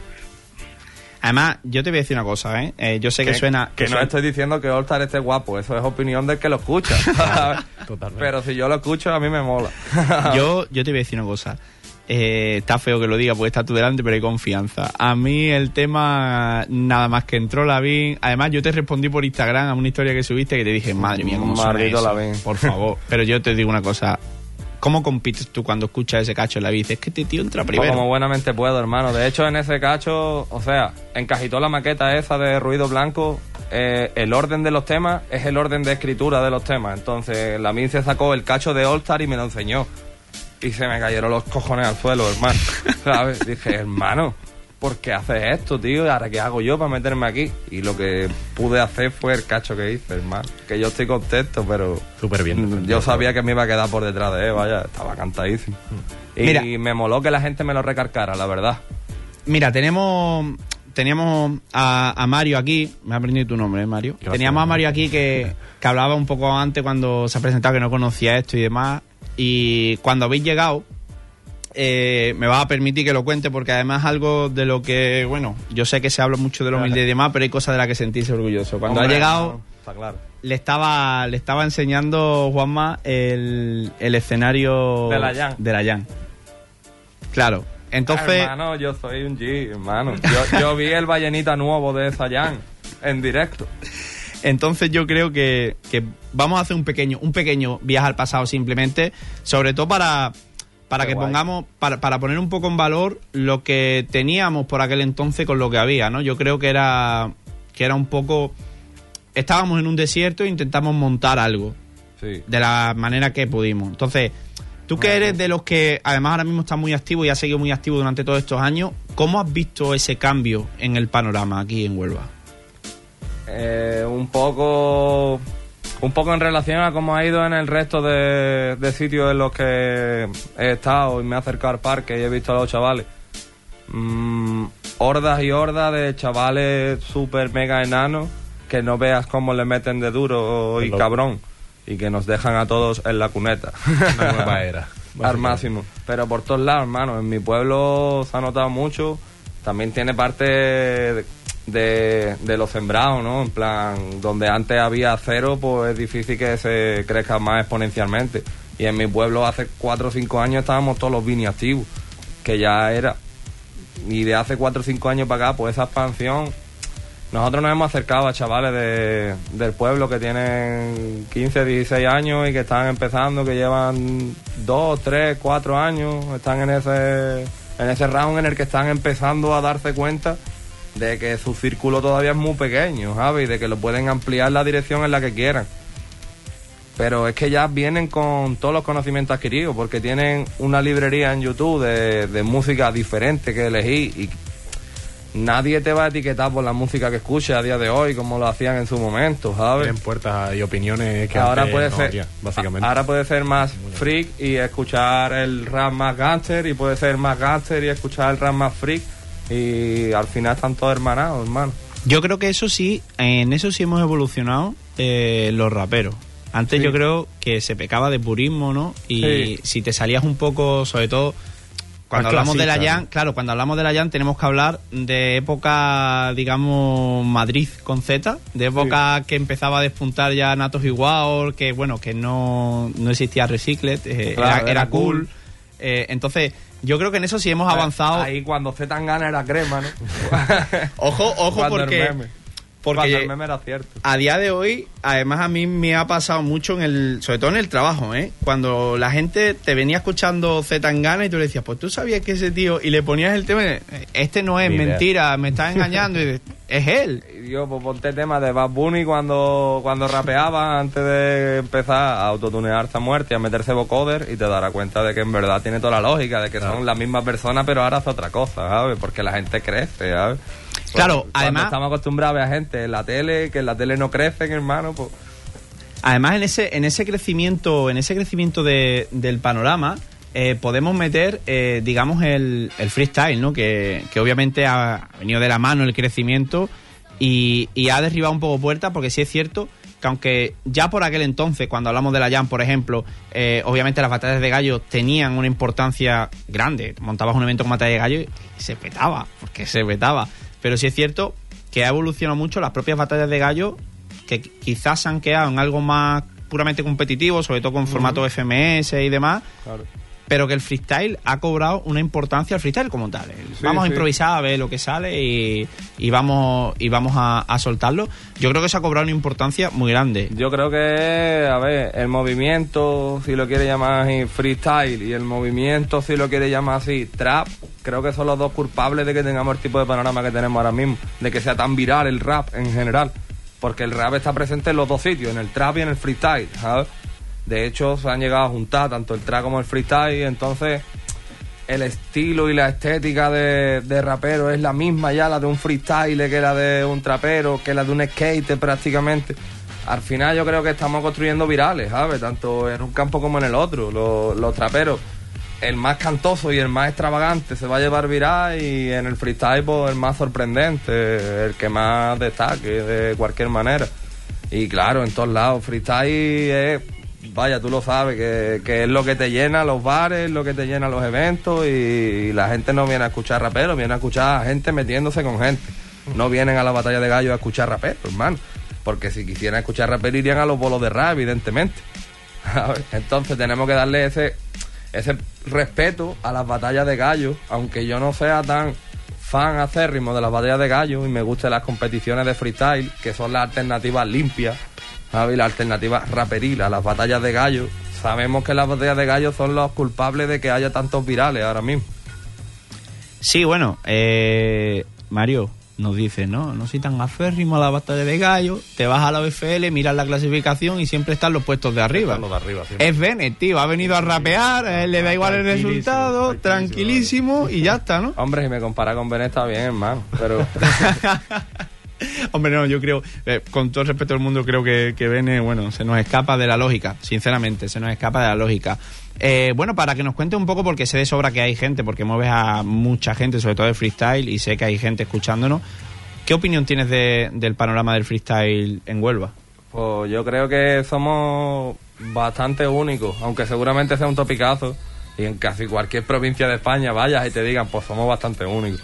Además, yo te voy a decir una cosa, ¿eh? Eh, yo sé que, Que, suena... que no suena- estoy diciendo que All Star esté guapo, eso es opinión del que lo escucha. Totalmente. Pero si yo lo escucho, a mí me mola. Yo, yo te voy a decir una cosa. Eh, está feo que lo diga porque está tú delante, pero hay confianza. A mí el tema, nada más que entró Lavín. Además, yo te respondí por Instagram a una historia que subiste que te dije, madre mía, cómo suena Maldito eso, Lavín. por favor. Pero yo te digo una cosa. ¿Cómo compites tú cuando escuchas ese cacho en la bici? Es que este tío entra Pues primero. como buenamente puedo, hermano. De hecho, en ese cacho, o sea, encajitó la maqueta esa de Ruido Blanco. Eh, el orden de los temas es el orden de escritura de los temas. Entonces, la Min se sacó el cacho de All Star y me lo enseñó. Y se me cayeron los cojones al suelo, hermano. ¿Sabes? Dije, hermano, ¿por qué haces esto, tío? ¿Y ahora qué hago yo para meterme aquí? Y lo que pude hacer fue el cacho que hice, hermano. Que yo estoy contento, pero... Súper bien. Yo sabía que me iba a quedar por detrás de él, vaya, estaba cantadísimo. Y Mira. me moló que la gente me lo recarcara, la verdad. Mira, tenemos... Teníamos a, a Mario aquí, me ha aprendido tu nombre, ¿eh, Mario? Gracias. Teníamos a Mario aquí que, que hablaba un poco antes cuando se ha presentado que no conocía esto y demás. Y cuando habéis llegado, eh, me vas a permitir que lo cuente porque además es algo de lo que, bueno, yo sé que se habla mucho de lo humilde y demás, pero hay cosas de las que sentirse orgulloso. Cuando Hombre, ha llegado, no, está claro. le estaba le estaba enseñando Juanma el, el escenario De la Jan. de la Jan. Claro, entonces... Hermano, yo soy un G, hermano. Yo, yo vi el Vallenita nuevo de Sayan en directo. Entonces yo creo que, que vamos a hacer un pequeño un pequeño viaje al pasado simplemente, sobre todo para, para Qué que guay. pongamos, para, para poner un poco en valor lo que teníamos por aquel entonces con lo que había, ¿no? Yo creo que era, que era un poco... Estábamos en un desierto e intentamos montar algo Sí. de la manera que pudimos. Entonces, tú que eres de los que además ahora mismo estás muy activo y has seguido muy activo durante todos estos años, ¿cómo has visto ese cambio en el panorama aquí en Huelva? Eh, un poco un poco en relación a cómo ha ido en el resto de, de sitios en los que he estado y me he acercado al parque y he visto a los chavales. Mm, hordas y hordas de chavales súper mega enanos que no veas cómo le meten de duro y Lo- cabrón y que nos dejan a todos en la cuneta. Una nueva era. Al máximo. Pero por todos lados, hermano. En mi pueblo se ha notado mucho. También tiene parte de, de, de lo sembrado, ¿no? En plan, donde antes había cero, pues es difícil que se crezca más exponencialmente. Y en mi pueblo hace cuatro o cinco años estábamos todos los vini activos, que ya era. Y de hace cuatro o cinco años para acá, pues esa expansión... Nosotros nos hemos acercado a chavales de, del pueblo que tienen quince, dieciséis años y que están empezando, que llevan dos, tres, cuatro años, están en ese, en ese round en el que están empezando a darse cuenta de que su círculo todavía es muy pequeño, ¿sabes? Y de que lo pueden ampliar la dirección en la que quieran. Pero es que ya vienen con todos los conocimientos adquiridos, porque tienen una librería en YouTube de, de música diferente que elegir y nadie te va a etiquetar por la música que escuches a día de hoy, como lo hacían en su momento, ¿sabes? Tienen puertas y opiniones que Ahora antes puede no ser, había, básicamente. ahora puede ser más freak y escuchar el rap más gangster, y puede ser más gangster y escuchar el rap más freak, y al final están todos hermanados, hermano. Yo creo que eso sí, en eso sí hemos evolucionado eh, los raperos. Antes Sí. yo creo que se pecaba de purismo, ¿no? Y Sí. si te salías un poco, sobre todo... Cuando Más hablamos de la clasista, Jam, ¿no? claro, cuando hablamos de la Jam tenemos que hablar de época, digamos, Madrid con Z, de época que empezaba a despuntar ya Natos y Wow, que bueno, que no, no existía Recycled, eh, Claro, era, era era cool. cool. Eh, entonces, yo creo que en eso sí hemos avanzado. Ahí cuando Z Tangana era crema, ¿no? Ojo, ojo, Cuando el porque, meme. porque Cuando el meme era cierto. a día de hoy, además a mí me ha pasado mucho en el, sobre todo en el trabajo, ¿eh? Cuando la gente te venía escuchando Z Tangana y tú le decías, pues tú sabías que ese tío, y le ponías el tema, este no es Ni idea. mentira, me estás engañando, y dices, es él. Y yo, pues ponte tema de Bad Bunny cuando, cuando rapeaba antes de empezar a autotunearse a muerte y a meterse vocoder, y te darás cuenta de que en verdad tiene toda la lógica, de que son las mismas personas, pero ahora hace otra cosa, ¿sabes? Porque la gente crece, ¿sabes? Claro, Cuando además- estamos acostumbrados a ver a gente en la tele, que en la tele no crecen, hermano, pues... Además, en ese, en ese crecimiento, en ese crecimiento de, del panorama, eh, podemos meter, eh, digamos, el, el freestyle, ¿no? Que, que obviamente ha venido de la mano el crecimiento y, y ha derribado un poco puertas, porque sí es cierto que aunque ya por aquel entonces, cuando hablamos de la Jam, por ejemplo, eh, obviamente las batallas de gallos tenían una importancia grande. Montabas un evento con batalla de gallos y se petaba, porque se petaba. Pero sí es cierto que ha evolucionado mucho las propias batallas de gallos, que quizás se han quedado en algo más puramente competitivo, sobre todo con formato F M S y demás, Claro. pero que el freestyle ha cobrado una importancia al freestyle como tal. El- Sí, vamos a sí. improvisar a ver lo que sale y, y vamos y vamos a, a soltarlo. Yo creo que se ha cobrado una importancia muy grande. Yo creo que, a ver, el movimiento, si lo quiere llamar así, freestyle, y el movimiento, si lo quiere llamar así, trap, creo que son los dos culpables de que tengamos el tipo de panorama que tenemos ahora mismo, de que sea tan viral el rap en general. Porque el rap está presente en los dos sitios, en el trap y en el freestyle, ¿sabes? De hecho, se han llegado a juntar tanto el trap como el freestyle, y entonces el estilo y la estética de, de rapero es la misma ya, la de un freestyle que la de un trapero, que la de un skate prácticamente. Al final yo creo que estamos construyendo virales, ¿sabes? Tanto en un campo como en el otro. Los, los traperos, el más cantoso y el más extravagante se va a llevar viral, y en el freestyle pues, el más sorprendente, el que más destaque de cualquier manera. Y claro, en todos lados, freestyle es, vaya, tú lo sabes, que, que es lo que te llena los bares, lo que te llena los eventos, y, y la gente no viene a escuchar raperos, viene a escuchar a gente metiéndose con gente. No vienen a la batalla de gallos a escuchar raperos, hermano. Porque si quisieran escuchar raperos irían a los bolos de rap, evidentemente. Entonces tenemos que darle ese, ese respeto a las batallas de gallos, aunque yo no sea tan fan acérrimo de las batallas de gallos y me gusten las competiciones de freestyle, que son las alternativas limpias, ¿sabes? Las alternativas raperilas, las batallas de gallos. Sabemos que las batallas de gallos son los culpables de que haya tantos virales ahora mismo. Sí, bueno, eh, Mario nos dice, no, no soy tan aférrimo a la batalla de gallos, te vas a la O F L, miras la clasificación y siempre están los puestos de arriba. Los de arriba, siempre. Es Bennett, tío, ha venido a rapear, a él le da igual el Tranquilísimo, resultado, tranquilísimo, tranquilísimo y ya está, ¿no? Hombre, si me compara con Ben está bien, hermano, pero... Hombre, no, yo creo, eh, con todo el respeto del mundo, creo que, que Bene, bueno, se nos escapa de la lógica, sinceramente, se nos escapa de la lógica. Eh, bueno, para que nos cuente un poco, porque sé de sobra que hay gente, porque mueves a mucha gente, sobre todo de freestyle, y sé que hay gente escuchándonos. ¿Qué opinión tienes de, del panorama del freestyle en Huelva? Pues yo creo que somos bastante únicos, aunque seguramente sea un topicazo, y en casi cualquier provincia de España vayas y te digan, pues somos bastante únicos.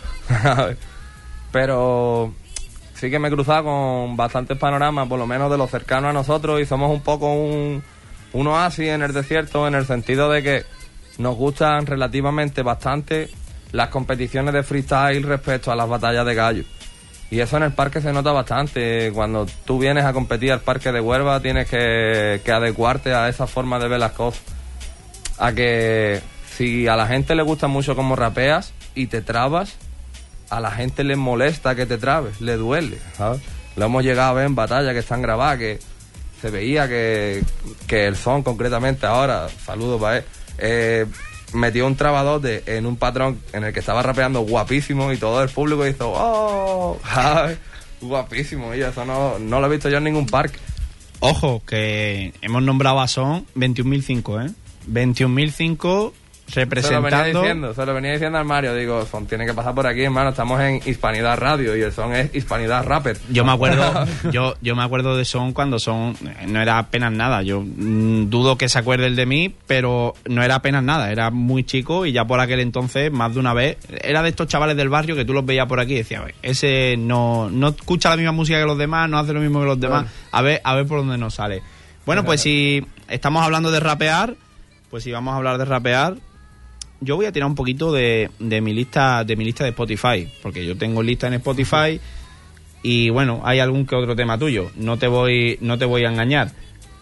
Pero sí que me he cruzado con bastantes panoramas, por lo menos de los cercanos a nosotros, y somos un poco un, un oasis en el desierto, en el sentido de que nos gustan relativamente bastante las competiciones de freestyle respecto a las batallas de gallos. Y eso en el parque se nota bastante. Cuando tú vienes a competir al parque de Huelva tienes que, que adecuarte a esa forma de ver las cosas. A que si a la gente le gusta mucho cómo rapeas y te trabas, a la gente le molesta que te trabes, le duele, ¿sabes? Lo hemos llegado a ver en batallas que están grabadas, que se veía que, que el son concretamente ahora, saludos para él, eh, metió un trabadote en un patrón en el que estaba rapeando guapísimo y todo el público hizo ¡oh! ¿Sabes? Guapísimo, y eso no, no lo he visto yo en ningún parque. Ojo, que hemos nombrado a Son veintiún mil cinco, ¿eh? veintiún mil cinco representando... Se lo venía diciendo, se lo venía diciendo al Mario. Digo, son tiene que pasar por aquí, hermano. Estamos en Hispanidad Radio y el Son es Hispanidad Rapper. Yo me acuerdo yo yo me acuerdo de Son cuando Son no era apenas nada. Yo mmm, dudo que se acuerde el de mí, pero no era apenas nada. Era muy chico y ya por aquel entonces, más de una vez, era de estos chavales del barrio que tú los veías por aquí y decías, ese no, no escucha la misma música que los demás, no hace lo mismo que los demás. A ver, a ver por dónde nos sale. Bueno, pues si estamos hablando de rapear, pues si vamos a hablar de rapear, yo voy a tirar un poquito de, de mi lista de mi lista de Spotify, porque yo tengo lista en Spotify y bueno, hay algún que otro tema tuyo, no te voy no te voy a engañar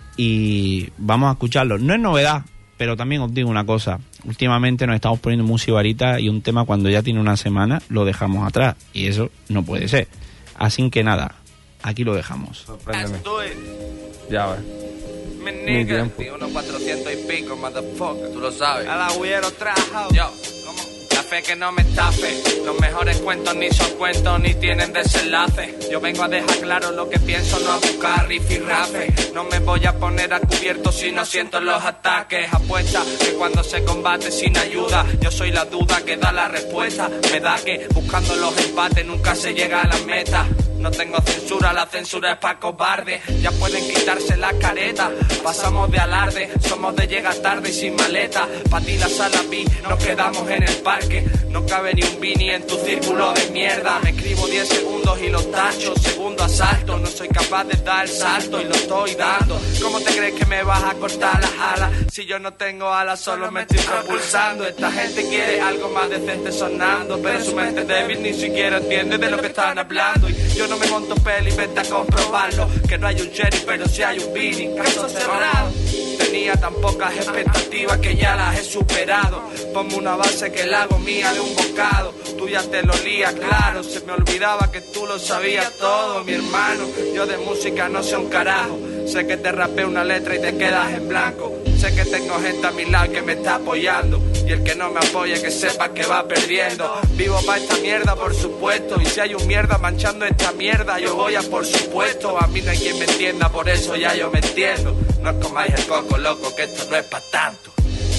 y vamos a escucharlo. No es novedad, pero también os digo una cosa, últimamente nos estamos poniendo muy sibarita y un tema cuando ya tiene una semana lo dejamos atrás y eso no puede ser. Así que nada, aquí lo dejamos. Sorpréndeme. Ya ves. Mi Mi nigga, tiempo. di unos cuatrocientos y pico, motherfucker, tú lo sabes. A la huiero trajo. Yo, ¿cómo? La fe que no me estafe. Los mejores cuentos ni son cuentos ni tienen desenlace. Yo vengo a dejar claro lo que pienso, no a buscar rifirrafe. No me voy a poner a cubierto si no siento los ataques. Apuesta que cuando se combate sin ayuda, yo soy la duda que da la respuesta. Me da que buscando los empates nunca se llega a la meta. No tengo censura, la censura es pa' cobarde. Ya pueden quitarse las caretas. Pasamos de alarde, somos de llegar tarde y sin maleta. Pa' ti la sala vi, nos quedamos en el parque. No cabe ni un vini en tu círculo de mierda. Me escribo diez segundos y los tacho. Segundo asalto, no soy capaz de dar el salto y lo estoy dando. ¿Cómo te crees que me vas a cortar las alas? Si yo no tengo alas, solo me estoy propulsando. Esta gente quiere algo más decente sonando, pero su mente débil ni siquiera entiende de lo que están hablando. Y yo no me monto peli, vete a comprobarlo. Que no hay un Jerry, pero sí hay un Billy. Caso cerrado. Tenía tan pocas expectativas que ya las he superado. Ponme una base que la hago mía de un bocado. Tú ya te lo lías, claro. Se me olvidaba que tú lo sabías todo, mi hermano. Yo de música no sé un carajo. Sé que te rapeo una letra y te quedas en blanco. Sé que tengo gente a mi lado que me está apoyando. Y el que no me apoya que sepa que va perdiendo. Vivo pa' esta mierda, por supuesto. Y si hay un mierda manchando esta mierda, yo voy a por supuesto. A mí no hay quien me entienda, por eso ya yo me entiendo. No os comáis el coco, loco, que esto no es pa' tanto.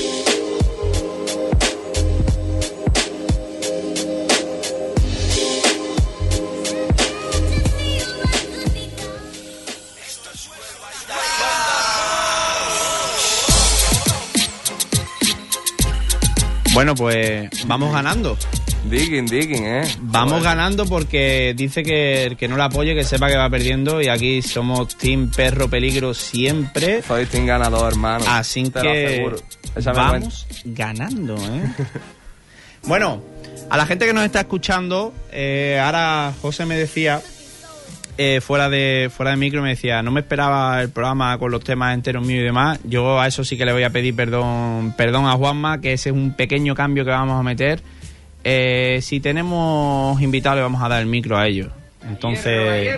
Bueno, pues vamos ganando. Digging, digging, eh. Vamos Bueno. ganando porque dice que el que no la apoye que sepa que va perdiendo y aquí somos Team Perro Peligro siempre. Soy team ganador, hermano. Así Te lo que aseguro. Échame vamos ganando, ¿eh? Bueno, a la gente que nos está escuchando, eh, ahora José me decía, eh, fuera de fuera de micro me decía, no me esperaba el programa con los temas enteros míos y demás. Yo a eso sí que le voy a pedir perdón, perdón a Juanma, que ese es un pequeño cambio que vamos a meter. Eh, si tenemos invitados le vamos a dar el micro a ellos. Entonces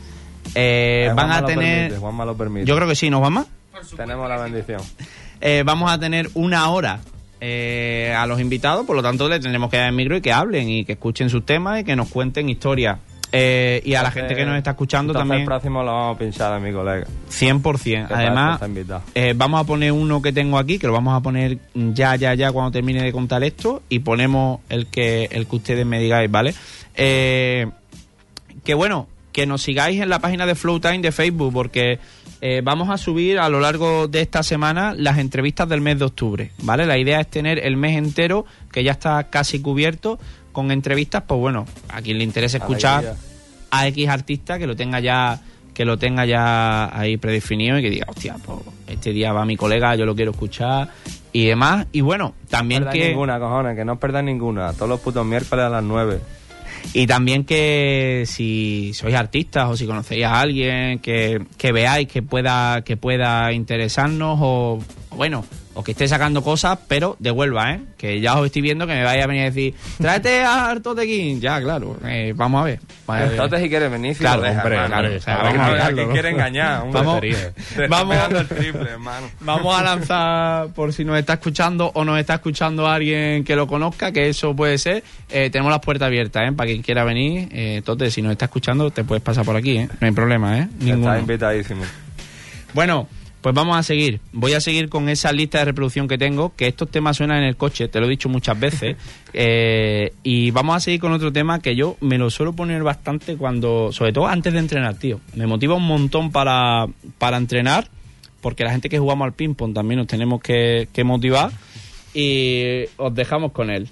eh, Eh, van Juanma a lo tener... permite, Juanma lo permite. Yo creo que sí, ¿no, Juanma? Tenemos la bendición. Eh, vamos a tener una hora eh, a los invitados, por lo tanto le tendremos que dar el micro y que hablen y que escuchen sus temas y que nos cuenten historias. Eh, y a la gente que nos está escuchando Entonces también, el próximo lo vamos a pinchar a mi colega. cien por ciento. Que para Además, eso está invitado. eh, vamos a poner uno que tengo aquí, que lo vamos a poner ya, ya, ya cuando termine de contar esto, y ponemos el que el que ustedes me digáis, ¿vale? Eh, que bueno, que nos sigáis en la página de Flowtime de Facebook, porque eh, vamos a subir a lo largo de esta semana las entrevistas del mes de octubre, ¿vale? La idea es tener el mes entero, que ya está casi cubierto, con entrevistas, pues bueno, a quien le interese escuchar Alegría. a X artista, que lo tenga ya que lo tenga ya ahí predefinido y que diga, hostia, pues este día va mi colega, yo lo quiero escuchar y demás. Y bueno, también No que... perdáis ninguna, cojones, que no os perdáis ninguna. Todos los putos miércoles a las nueve. Y también que si sois artistas o si conocéis a alguien que, que veáis que pueda que pueda interesarnos o bueno, o que esté sacando cosas, pero de Huelva, ¿eh? Que ya os estoy viendo que me vais a venir a decir, tráete a Artote King. Ya, claro, eh, vamos a ver. Vamos a ver. Entonces si quieres venir, si Claro, lo dejas, hombre, hermano. claro, o sea, A ver, vamos a que hablarlo, alguien ¿no? quiere engañar. hombre. Vamos- Te está vamos- pegando el triple, hermano. Vamos a lanzar, por si nos está escuchando o nos está escuchando alguien que lo conozca, que eso puede ser. Eh, tenemos las puertas abiertas, ¿eh? Para quien quiera venir. Eh, Tote, si nos está escuchando, te puedes pasar por aquí, ¿eh? No hay problema, ¿eh? Ninguno. Estás invitadísimo. Bueno, Pues vamos a seguir. Voy a seguir con esa lista de reproducción que tengo, que estos temas suenan en el coche, te lo he dicho muchas veces. eh, y vamos a seguir con otro tema que yo me lo suelo poner bastante cuando, sobre todo antes de entrenar, tío. Me motiva un montón para, para entrenar, porque la gente que jugamos al ping-pong también nos tenemos que, que motivar. Y os dejamos con él.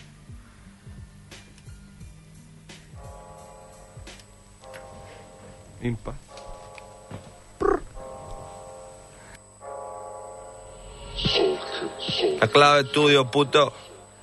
Impa. La clave estudio, puto.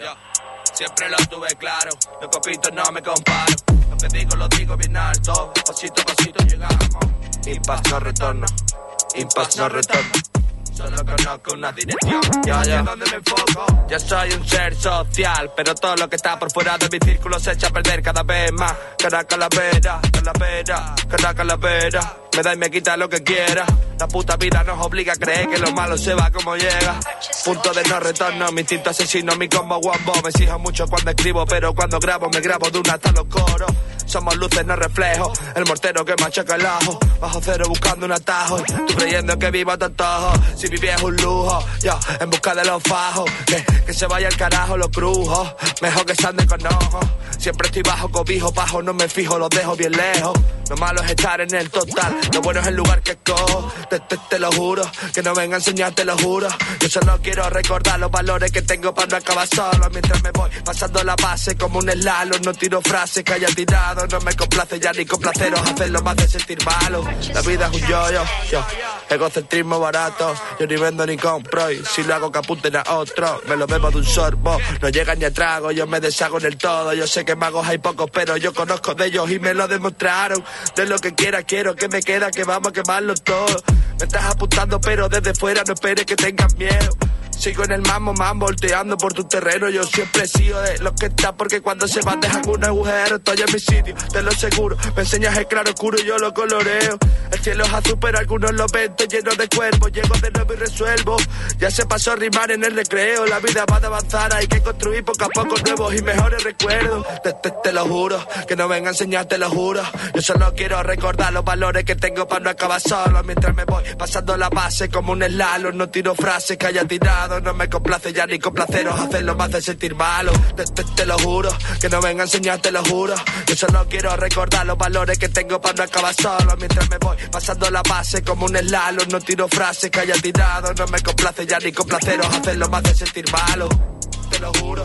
Siempre lo tuve claro, los copitos no me comparo. Lo que digo lo digo bien alto, pasito a pasito llegamos. Impasse no retorno, impasse no retorno. Solo conozco una dirección, ya ya donde me enfoco. Ya soy un ser social, pero todo lo que está por fuera de mi círculo se echa a perder cada vez más. Cada calavera, calavera, cada calavera. Me da y me quita lo que quiera. La puta vida nos obliga a creer que lo malo se va como llega. Punto de no retorno, mi instinto asesino, mi combo wombo. Me exijo mucho cuando escribo, pero cuando grabo me grabo de una hasta los coros. Somos luces, no reflejos. El mortero que machaca el ajo. Bajo cero buscando un atajo. Tú creyendo que vivo a tu antojo. Si viví es un lujo. Yo, en busca de los fajos. Que, que se vaya al carajo los crujos. Mejor que se ande con ojos. Siempre estoy bajo cobijo, bajo no me fijo, los dejo bien lejos. Lo malo es estar en el total. Lo bueno es el lugar que escojo. Te, te, te lo juro. Que no venga a enseñar, te lo juro. Yo solo quiero recordar los valores que tengo para no acabar solo. Mientras me voy pasando la base como un slalom. No tiro frases que haya tirado. No me complace ya ni complaceros, hacerlo más de sentir malo. La vida es un yo-yo, yo, egocentrismo barato. Yo ni vendo ni compro y si lo hago que apunten a otro. Me lo bebo de un sorbo, no llegan ni a trago. Yo me deshago en el todo, yo sé que magos hay pocos, pero yo conozco de ellos y me lo demostraron. De lo que quiera quiero que me queda, que vamos a quemarlo todo. Me estás apuntando pero desde fuera no esperes que tengas miedo. Sigo en el mambo, mambo, volteando por tu terreno. Yo siempre he sido de los que están, porque cuando se van dejan un agujero. Estoy en mi sitio, te lo aseguro. Me enseñas el claro oscuro y yo lo coloreo. El cielo es azul, pero algunos lo ven, estoy lleno de cuerpos. Llego de nuevo y resuelvo. Ya se pasó a rimar en el recreo. La vida va de avanzar, hay que construir poco a poco nuevos y mejores recuerdos. Te, te, te lo juro, que no venga a enseñar, te lo juro. Yo solo quiero recordar los valores que tengo para no acabar solo. Mientras me voy pasando la base como un slalom. No tiro frases que haya tirado. No me complace ya ni complaceros, hacerlo me hace sentir malo. Te, te, te lo juro, que no venga a enseñar, te lo juro. Yo solo quiero recordar los valores que tengo para no acabar solo. Mientras me voy pasando la base como un slalom. No tiro frases que haya tirado. No me complace ya ni complaceros, hacerlo me hace sentir malo. Te lo juro.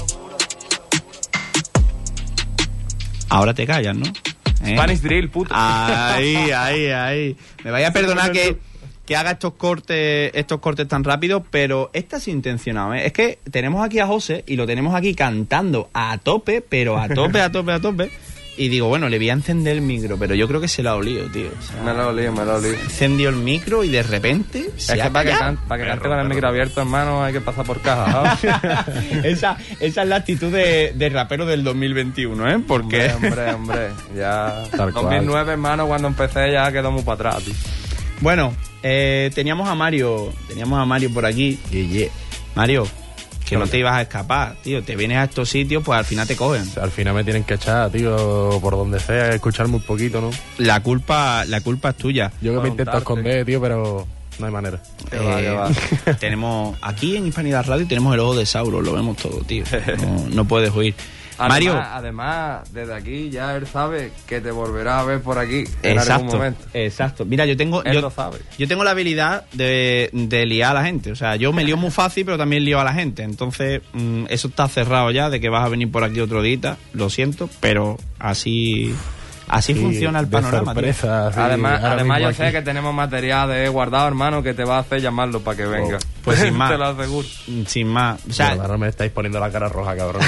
Ahora te callas, ¿no? ¿Eh? Spanish Drill, puto. Ahí, ahí, ahí. Me vaya a perdonar que... que haga estos cortes estos cortes tan rápidos, pero esto es intencionado, ¿eh? Es que tenemos aquí a José y lo tenemos aquí cantando a tope, pero a tope, a tope, a tope. Y digo, bueno, le voy a encender el micro, pero yo creo que se lo ha olido, tío. O sea, me lo ha olido, me lo ha olido. Encendió el micro y de repente se es ha que para que, callado. can, para que cante con el micro abierto, hermano, hay que pasar por caja, ¿sabes? esa, esa es la actitud de, de rapero del dos mil veintiuno, ¿eh? Porque... Hombre, hombre, hombre. Ya... dos mil nueve, hermano, cuando empecé ya quedó muy para atrás, tío. Bueno, eh, teníamos a Mario, teníamos a Mario por aquí. Yeah, yeah. Mario, que no te ibas a escapar, tío. Te vienes a estos sitios, pues al final te cogen. Al final me tienen que echar, tío, por donde sea, escucharme un poquito, ¿no? La culpa, la culpa es tuya. Yo que me intento esconder, tío, pero no hay manera. Que va, que va. Tenemos aquí en Hispanidad Radio tenemos el ojo de Sauron, lo vemos todo, tío. No, no puedes huir. Además, Mario, además, desde aquí ya él sabe que te volverá a ver por aquí en exacto, algún momento. Exacto. Mira, yo tengo, Él yo, lo sabe. yo tengo la habilidad de, de liar a la gente. O sea, yo me lío muy fácil, pero también lío a la gente. Entonces, mmm, eso está cerrado ya, de que vas a venir por aquí otro día. Lo siento, pero así... Así sí, funciona el panorama, sorpresa, sí, además, además yo aquí sé que tenemos material de guardado, hermano, que te va a hacer llamarlo para que venga. Oh, pues sin más. Te lo aseguro. Sin más. O sea, bueno, ahora me estáis poniendo la cara roja, cabrón.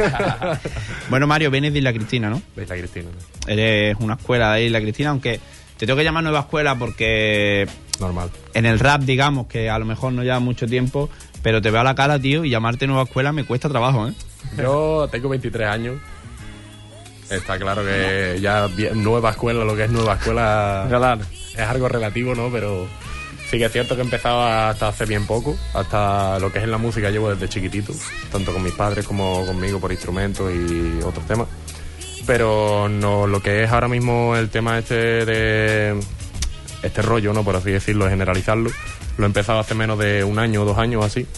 Bueno, Mario, vienes de Isla Cristina, ¿no? De Isla Cristina, ¿no? Eres una escuela de Isla Cristina, aunque te tengo que llamar nueva escuela porque... Normal. En el rap, digamos, que a lo mejor no lleva mucho tiempo, pero te veo a la cara, tío, y llamarte nueva escuela me cuesta trabajo, ¿eh? Yo tengo veintitrés años. Está claro que ya nueva escuela, lo que es nueva escuela, claro, es algo relativo, ¿no? Pero sí que es cierto que he empezado hasta hace bien poco, hasta lo que es en la música llevo desde chiquitito, tanto con mis padres como conmigo por instrumentos y otros temas. Pero no, lo que es ahora mismo el tema este de este rollo, ¿no? Por así decirlo, generalizarlo. Lo he empezado hace menos de un año o dos años así.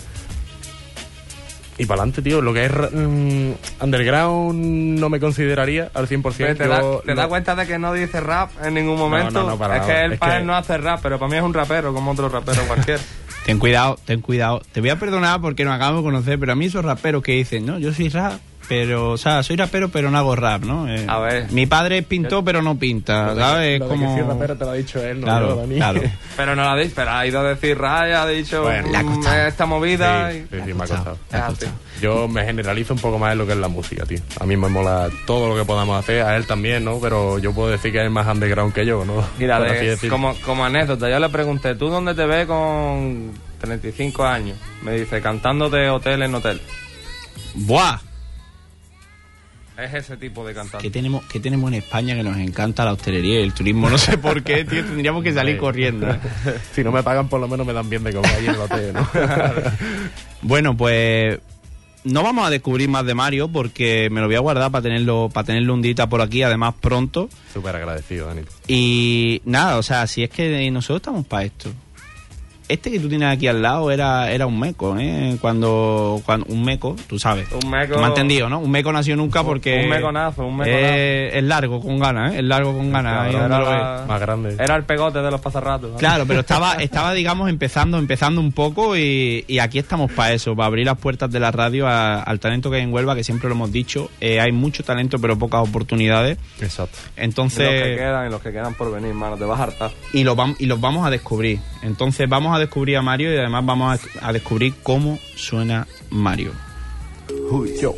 Y para adelante, tío, lo que es um, underground no me consideraría al cien por ciento. ¿Te, da, yo, ¿te no. das cuenta de que no dice rap en ningún momento? No, no, no, para es nada. que él Es para que- él no hace rap, pero para mí es un rapero, como otro rapero cualquiera. Ten cuidado, ten cuidado. Te voy a perdonar porque nos acabamos de conocer, pero a mí esos raperos que dicen, no, yo soy rap, pero, o sea, soy rapero, pero no hago rap, ¿no? Eh, A ver. Mi padre pintó, pero no pinta, ¿sabes? Lo de Como... que soy rapero te lo ha dicho él, no Claro, yo, Dani. claro. Pero no la ha dicho, pero ha ido a decir raya, ha dicho Bueno, mm, le ha costado. esta movida. Sí, y... sí, sí, me ha costado. Es así. Yo me generalizo un poco más en lo que es la música, tío. A mí me mola todo lo que podamos hacer, a él también, ¿no? Pero yo puedo decir que es más underground que yo, ¿no? Mira, Por de- así decirlo. como, como anécdota, yo le pregunté, ¿tú dónde te ves con treinta y cinco años? Me dice, cantando de hotel en hotel. ¡Buah! Es ese tipo de cantante. ¿Qué tenemos, ¿Qué tenemos en España que nos encanta la hostelería y el turismo? No sé por qué, tío, tendríamos que salir corriendo. ¿eh? Si no me pagan, por lo menos me dan bien de comer allí en el hotel, ¿no? Bueno, pues no vamos a descubrir más de Mario porque me lo voy a guardar para tenerlo, para tenerlo un día por aquí, además pronto. Súper agradecido, Dani. Y nada, o sea, si es que nosotros estamos para esto. Este que tú tienes aquí al lado era, era un meco, ¿eh? Cuando, cuando un meco, tú sabes. Un meco- Tú me has entendido, ¿no? Un meco nació nunca porque... un meconazo, un meconazo. Es, es largo, con ganas, ¿eh? Es largo, con ganas. ahí Claro, donde lo era, ves. Más grande. era el pegote de los pasarratos. ¿no? Claro, pero estaba, estaba, digamos, empezando, empezando un poco y, y aquí estamos para eso, para abrir las puertas de la radio a- al talento que hay en Huelva, que siempre lo hemos dicho. Eh, hay mucho talento, pero pocas oportunidades. Exacto. Y los que Entonces, quedan y los que quedan por venir, mano, te vas a hartar. y, lo vam- y los vamos a descubrir. Entonces, vamos a descubrir a Mario y además vamos a, a descubrir cómo suena Mario. Yo.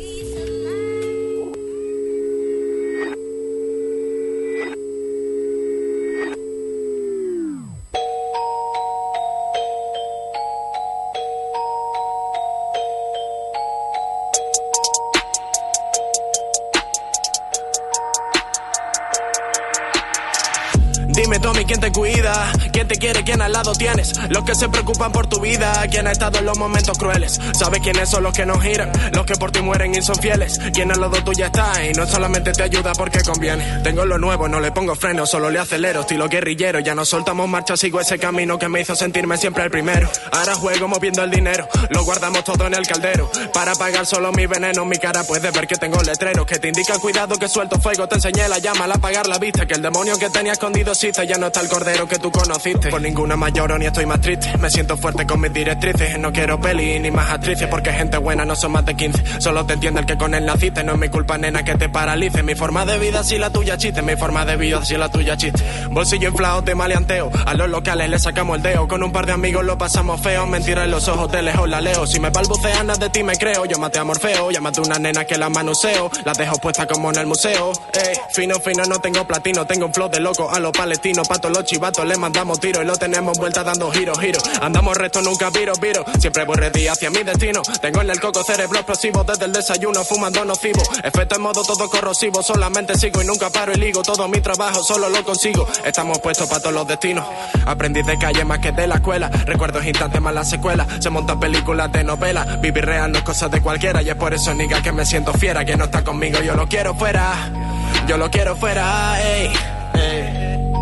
Dime Tommy, ¿quién te cuida? ¿Quién te quiere? ¿Quién al lado tienes? Los que se preocupan por tu vida, ¿quién ha estado en los momentos crueles? ¿Sabes quiénes son los que nos giran? Los que por ti mueren y son fieles. ¿Quién al lado tuyo está y no solamente te ayuda porque conviene? Tengo lo nuevo, no le pongo freno, solo le acelero, estilo guerrillero. Ya no soltamos marcha, sigo ese camino que me hizo sentirme siempre el primero. Ahora juego moviendo el dinero, lo guardamos todo en el caldero. Para pagar solo mi veneno, mi cara puedes ver que tengo letreros que te indican cuidado que suelto fuego. Te enseñé la llama al apagar la vista, que el demonio que tenía escondido existe, ya no está el cordero que tú conociste. Por ninguna mayor ni estoy más triste, me siento fuerte con mis directrices. No quiero peli ni más actrices, porque gente buena no son más de quince. Solo te entiende el que con él naciste, no es mi culpa nena que te paralice. Mi forma de vida si la tuya chiste, mi forma de vida si la tuya chiste. Bolsillo inflado de maleanteo, a los locales le sacamos el dedo. Con un par de amigos lo pasamos feo, mentira en los ojos de lejos la leo. Si me balbucean nada de ti me creo, yo maté a Morfeo, ya maté una nena que la manuseo. Las dejo puestas como en el museo, ey, fino fino no tengo platino, tengo un flow de loco a los palestinos. Pa' todos los chivatos le mandamos tiro y lo tenemos vuelta dando giro, giro. Andamos recto, nunca viro, viro, siempre voy ready hacia mi destino. Tengo en el coco cerebro explosivo desde el desayuno fumando nocivo. Efecto en modo todo corrosivo, solamente sigo y nunca paro y ligo. Todo mi trabajo solo lo consigo, estamos puestos para todos los destinos. Aprendí de calle más que de la escuela, recuerdos instantes más la secuela. Se montan películas de novela, vivir real no es cosa de cualquiera. Y es por eso, niga, que me siento fiera. Que no está conmigo, yo lo quiero fuera, yo lo quiero fuera, ey, ey.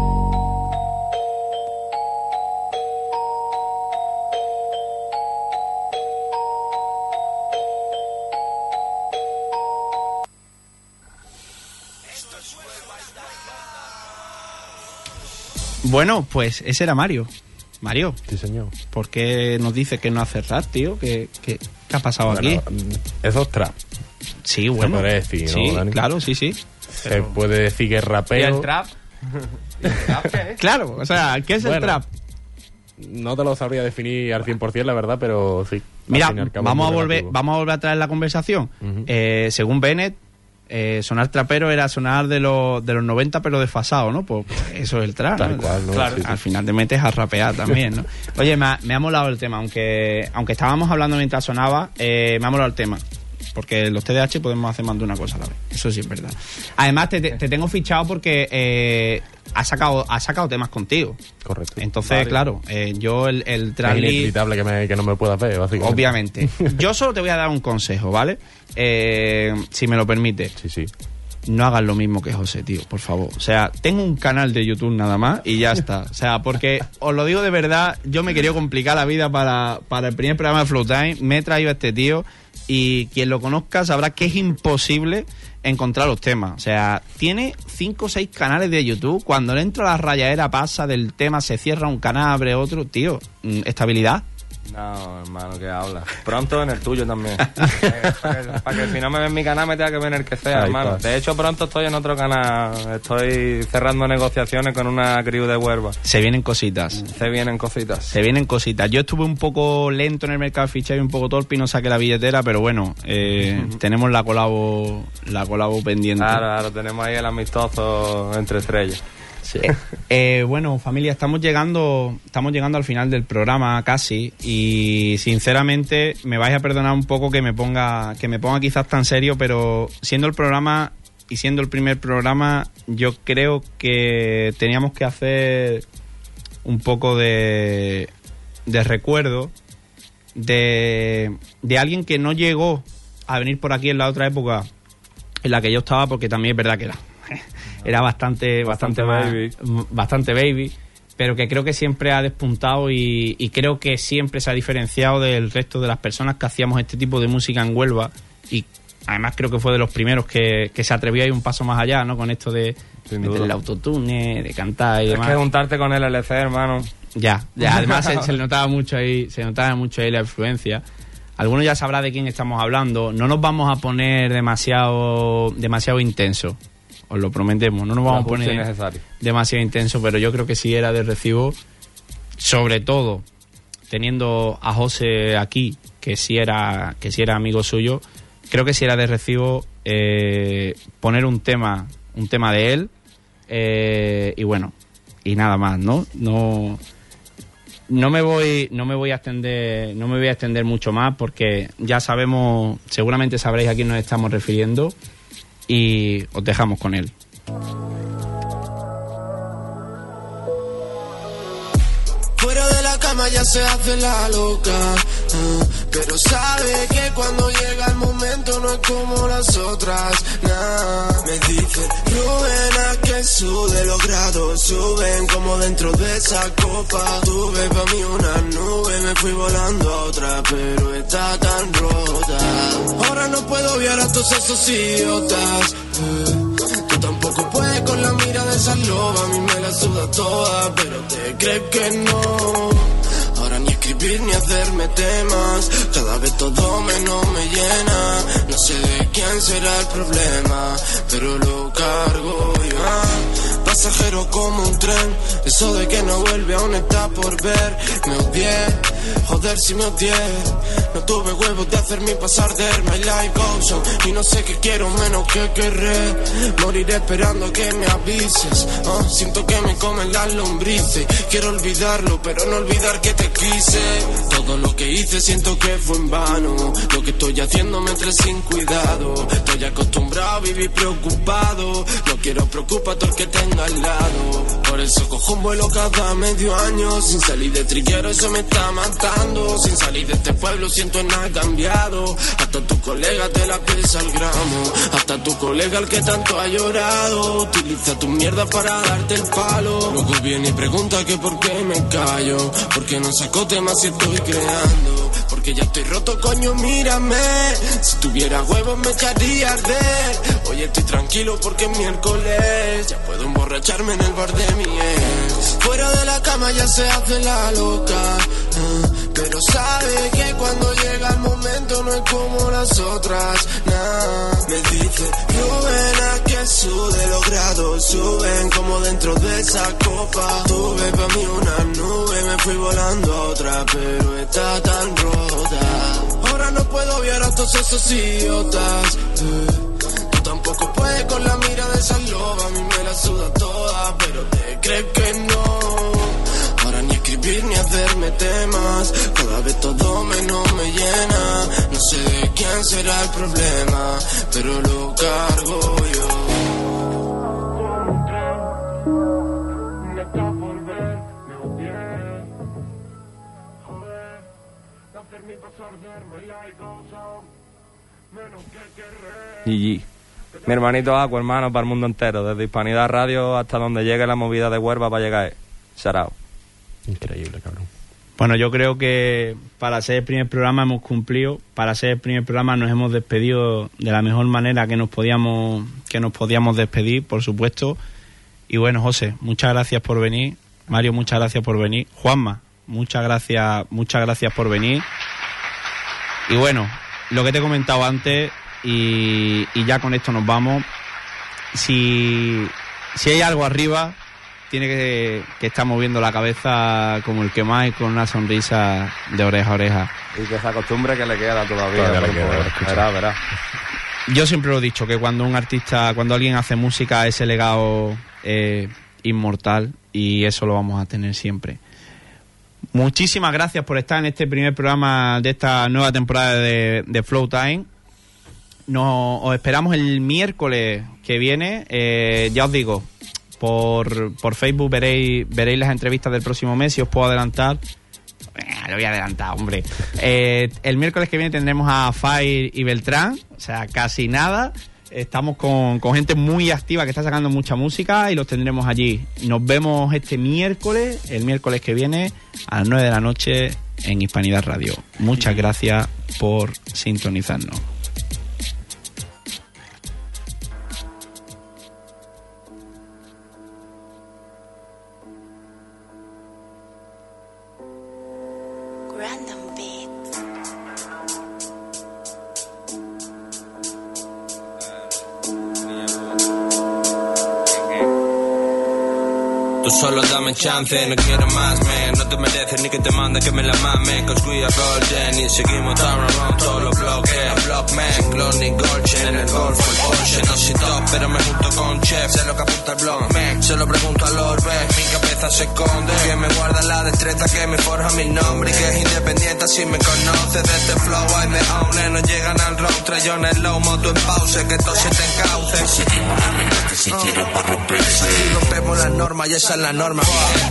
Bueno, pues ese era Mario. Mario, Sí, señor. ¿por qué nos dice que no hace rap, tío? ¿Qué, qué, qué ha pasado Bueno, aquí? mm, esos trap. Sí, bueno. podría decir, ¿no, sí, Dani? claro, sí, sí. Se puede decir que es ¿Y rapeo. el trap? ¿Y el trap qué es? Claro, o sea, ¿qué es el Bueno, trap? No te lo sabría definir al cien por ciento, la verdad, pero sí. Mira, Al fin y al cabo vamos es a muy volver, relativo. vamos a volver a traer la conversación. Ujú. Eh, según Bennett, eh, sonar trapero era sonar de los de los noventa pero desfasado, ¿no? Pues eso es el trap, Tal ¿no? cual, ¿no? Claro, Sí, sí. al final te metes a rapear también, ¿no? Oye, me ha, me ha molado el tema, aunque aunque estábamos hablando mientras sonaba, eh, me ha molado el tema. Porque los T D A H podemos hacer más de una cosa a la vez. Eso sí es verdad. Además, te, te, te tengo fichado porque eh, has sacado, has sacado temas contigo. Correcto. Entonces, Vale. claro, eh, yo el, el Es tracklist... inevitable que, me, que no me puedas ver, básicamente. Obviamente. Yo solo te voy a dar un consejo, ¿vale? Eh, si me lo permite. Sí, sí. no hagan lo mismo que José, tío, por favor. O sea, tengo un canal de YouTube nada más y ya está. O sea, porque os lo digo de verdad, yo me quería complicar la vida para, para el primer programa de Flow Time, me he traído a este tío y quien lo conozca sabrá que es imposible encontrar los temas. O sea, tiene cinco o seis canales de YouTube. Cuando le entra la rayadera, pasa del tema, se cierra un canal, abre otro. Tío, estabilidad. No, hermano, ¿qué hablas? Pronto en el tuyo también. eh, para que si no me ves en mi canal me tenga que ver en el que sea, ahí hermano. Está. De hecho, pronto estoy en otro canal. Estoy cerrando negociaciones con una crew de Huelva. Se vienen cositas. Se vienen cositas. Se vienen cositas. Yo estuve un poco lento en el mercado de fichaje, un poco torpe y no saqué la billetera, pero bueno, eh, uh-huh. tenemos la colabo, la colabo pendiente. Claro, claro, tenemos ahí el amistoso entre estrellas. Sí. Eh, bueno, familia, estamos llegando estamos llegando al final del programa casi y sinceramente me vais a perdonar un poco que me ponga que me ponga quizás tan serio, pero siendo el programa y siendo el primer programa, yo creo que teníamos que hacer un poco de de recuerdo de de alguien que no llegó a venir por aquí en la otra época en la que yo estaba, porque también es verdad que era era bastante bastante, bastante baby más, bastante baby, pero que creo que siempre ha despuntado y, y creo que siempre se ha diferenciado del resto de las personas que hacíamos este tipo de música en Huelva, y además creo que fue de los primeros que, que se atrevió a ir un paso más allá, ¿no? Con esto de meter el autotune, de cantar y es demás. Es que juntarte con el L C, hermano. Ya, ya además se, se le notaba mucho ahí, se notaba mucho ahí la influencia. Algunos ya sabrá de quién estamos hablando. No nos vamos a poner demasiado demasiado intenso. Os lo prometemos, no nos vamos a poner necesario. demasiado intenso, pero yo creo que sí era de recibo, sobre todo teniendo a José aquí, que sí era que sí era amigo suyo, creo que sí era de recibo eh, poner un tema, un tema de él, eh, y bueno, y nada más, ¿no? No no me voy no me voy a extender no me voy a extender mucho más, porque ya sabemos, seguramente sabréis a quién nos estamos refiriendo. Y os dejamos con él. Fuera de la cama ya se hace la loca, uh, pero sabe que cuando llega el momento no es como las otras, nah. Me dice, Rubén, a que sude, los grados suben como dentro de esa copa. Tuve pa' mí una nube, me fui volando a otra, pero está tan rota. Ahora no puedo obviar a todos esos idiotas, uh. Tú tampoco puedes con la mira de esa loba, a mí me la suda toda, pero te crees que no. Ahora ni escribir ni hacerme temas, cada vez todo menos me llena. No sé de quién será el problema, pero lo cargo yo. Pasajero como un tren, eso de que no vuelve aún está por ver. Me odié, joder si me odié. No tuve huevos de hacerme pasar de my life goes on. Y no sé qué quiero menos que querré. Moriré esperando que me avises, oh, siento que me comen las lombrices. Quiero olvidarlo, pero no olvidar que te quise. Todo lo que hice siento que fue en vano. Lo que estoy haciendo me trae sin cuidado. Estoy acostumbrado a vivir preocupado. No quiero preocupar todo el que tenga al lado. Por eso cojo un vuelo cada medio año. Sin salir de triguero eso me está matando. Sin salir de este pueblo siento nada ha cambiado. Hasta tu colega te la pesa el gramo. Hasta tu colega el que tanto ha llorado. Utiliza tu mierda para darte el palo. Luego viene y pregunta que por qué me callo. Porque no saco temas si estoy creando. Porque ya estoy roto, coño, mírame. Si tuviera huevos me echaría a arder. Hoy estoy tranquilo porque es miércoles. Ya puedo emborracharme en el bar de mi ex. Fuera de la cama ya se hace la loca, uh, pero sabe que cuando llega el momento no es como las otras, nah. Me dice, Rubén, a que sude, los grados suben como dentro de esa copa. Tuve pa' mí una nube, me fui volando a otra, pero está tan rota. Ahora no puedo obviar a todos esos idiotas, uh. Tú tampoco puedes con la mira de esa loba, a mí me la suda toda, pero te crees que no. Ahora ni escribir ni hacerme temas, cada vez todo menos me llena. No sé de quién será el problema, pero lo cargo yo. G G. Mi hermanito Aqua, hermano, para el mundo entero. Desde Hispanidad Radio hasta donde llegue la movida de Huelva va a llegar. Sarao. Increíble, cabrón. Bueno, yo creo que para ser el primer programa hemos cumplido. Para ser el primer programa nos hemos despedido de la mejor manera que nos podíamos, que nos podíamos despedir, por supuesto. Y bueno, José, muchas gracias por venir. Mario, muchas gracias por venir. Juanma, muchas gracias, muchas gracias por venir. Y bueno, lo que te he comentado antes, y, y ya con esto nos vamos. Si, si hay algo arriba, tiene que, que estar moviendo la cabeza como el que más y con una sonrisa de oreja a oreja. Y que esa costumbre que le queda todavía. Todavía le queda, verá, verá. Yo siempre lo he dicho, que cuando un artista, cuando alguien hace música, ese legado es inmortal, y eso lo vamos a tener siempre. Muchísimas gracias por estar en este primer programa de esta nueva temporada de, de Flow Time. Nos os esperamos el miércoles que viene. Eh, ya os digo, por, por Facebook veréis, veréis las entrevistas del próximo mes, y os puedo adelantar. Eh, lo voy a adelantar, hombre. Eh, el miércoles que viene tendremos a Fire y Beltrán, o sea, casi nada. Estamos con, con gente muy activa que está sacando mucha música, y los tendremos allí. Nos vemos este miércoles, el miércoles que viene, a las nueve de la noche en Hispanidad Radio. Muchas gracias por sintonizarnos. Solo dame chance, no quiero más, man. No te mereces ni que te mande que me la mame. Cause we are golden y seguimos down around todos los bloques. Block man, Cloning Golchen en el golf, el Porsche. No soy top, pero me junto con chef. Sé lo que apunta el blog, man. Se lo pregunto al orbe. Mi cabeza se esconde. Que me guarda la destreza que me forja mi nombre. Y que es independiente si me conoces. De este flow I me own. No llegan al road, trayones low, moto en pause. Que todo se te encauce. Seguimos las reglas que se hicieron para romperse. Y rompemos las normas y esa es la norma.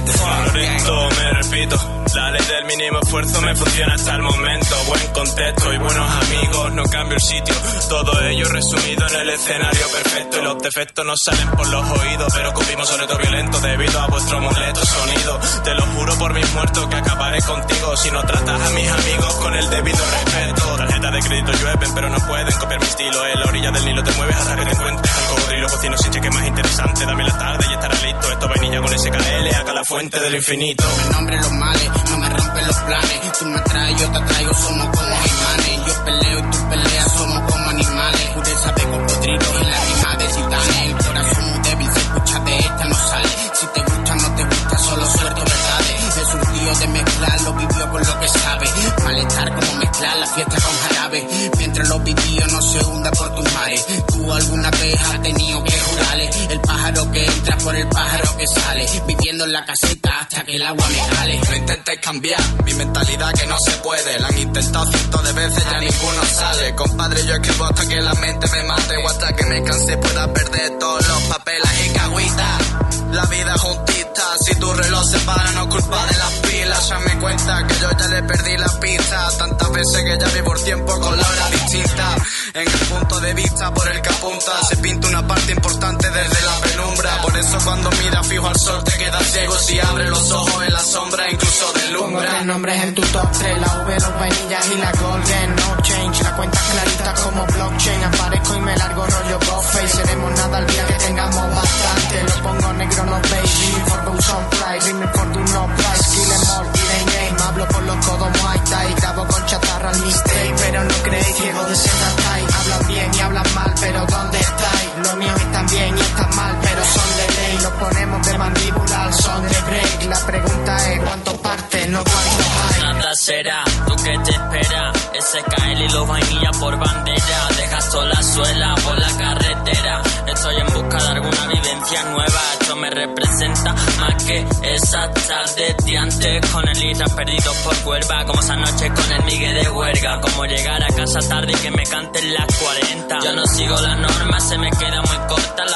Florito, me repito, la ley del mínimo esfuerzo me funciona hasta el momento. Buen contexto y buenos amigos, no cambio el sitio. Todo ello resumido en el escenario perfecto. Y los defectos no salen por los oídos, pero cumplimos soneto violento debido a vuestro molesto sonido. Te lo juro por mis muertos que acabaré contigo si no tratas a mis amigos con el debido respeto. Tarjetas de crédito llueven, pero no pueden copiar mi estilo. En la orilla del Nilo te mueves hasta que te encuentres al cocodrilo. Cocino sin cheque más interesante, dame la tarde y estará listo. Esto vainilla con S K L, acá la fuente del infinito. Me nombre los males, no me rompen los planes. Tú me traes, yo te traigo, somos como imanes. Yo peleo y tú peleas, somos como animales. Pureza de cocodrilos y la rima de titanes. El corazón muy débil, si escuchas de esta no sale. Si te gusta, no te gusta, solo suelto verdades. El surtido de mezclar lo vivió con lo que sabe. Malestar como mezclar la fiesta con jarabe. Mientras lo vivió no se hunda por tus mares. Tú alguna vez has tenido que jurarle. El pájaro que entra por el pájaro que sale. Viviendo en la caseta hasta que el agua me cale. No intentéis cambiar mi mentalidad que no se puede. La han intentado cientos de veces, ya ninguno sale. Compadre, yo escribo hasta que la mente me mate. O hasta que me canse pueda perder todos los papeles y cagüita. La vida es juntista, si tu reloj se para no es culpa de las pilas. Ya me cuenta que yo ya le perdí la pista. Tantas veces que ya vivo el tiempo con la hora distinta. En el punto de vista por el que apunta se pinta una parte importante desde la penumbra. Por eso cuando miras fijo al sol te quedas ciego. Si abres los ojos en la sombra incluso deslumbra. Pongo tres nombres en tu top tres, la V, los vainillas y la golden. No change, la cuenta clarita como blockchain. Aparezco y me largo rollo Ghostface. Seremos nada al día que tengamos bastante. Lo pongo negro, no baby, for those on price. Rime for do no price, kill em all, it ain't game. Hablo por los codos Muay Thai. Grabo con chatarra al mistake, pero no creéis ciego de ser Thai. Hablan bien y hablan mal, pero ¿dónde estáis? Los míos están bien y están mal, pero son de ley. Los ponemos de mandíbula al son de break. La pregunta es ¿cuánto parte, no cuánto hay? Nada será, tú que te esperas. S K L y los vainillas por bandera. Dejas toda la suela por la carretera. Estoy en busca de alguna vivencia nueva. Esto me representa más que esa tarde de antes. Con el Isra perdidos por Huelva. Como esa noche con el Miguel de huelga. Como llegar a casa tarde y que me canten las cuarenta. Yo no sigo la norma, se me queda muy corta. La fábrica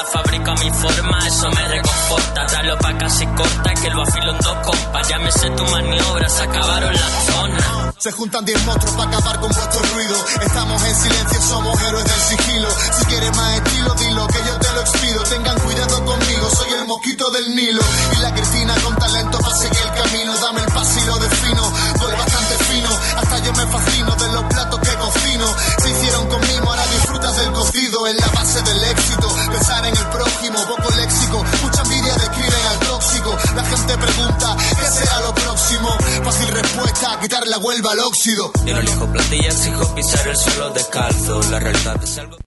dedico a mi forma, eso me reconforta. Tráelo pa' casi corta, que lo afilo en dos compas. Ya me sé tu maniobra, se acabaron las zonas. Se juntan diez monstruos para acabar con vuestro ruido. Estamos en silencio, somos héroes del sigilo. Si quieres más estilo, dilo, que yo te lo expido. Tengan cuidado conmigo, soy el mosquito del Nilo. Y la Cristina con talento para seguir el camino. Dame el paso y lo defino, voy bastante fino. Hasta yo me fascino de los platos que cocino. Se hicieron conmigo, ahora disfrutas del cocido. Es la base del éxito, pensar en el prójimo. Poco léxico, mucha envidia describen al tóxico. La gente pregunta, ¿qué será lo próximo? Fácil respuesta, quitar la huelva al óxido. Yo no elijo plantillas, exijo pisar el suelo descalzo. La realidad es algo...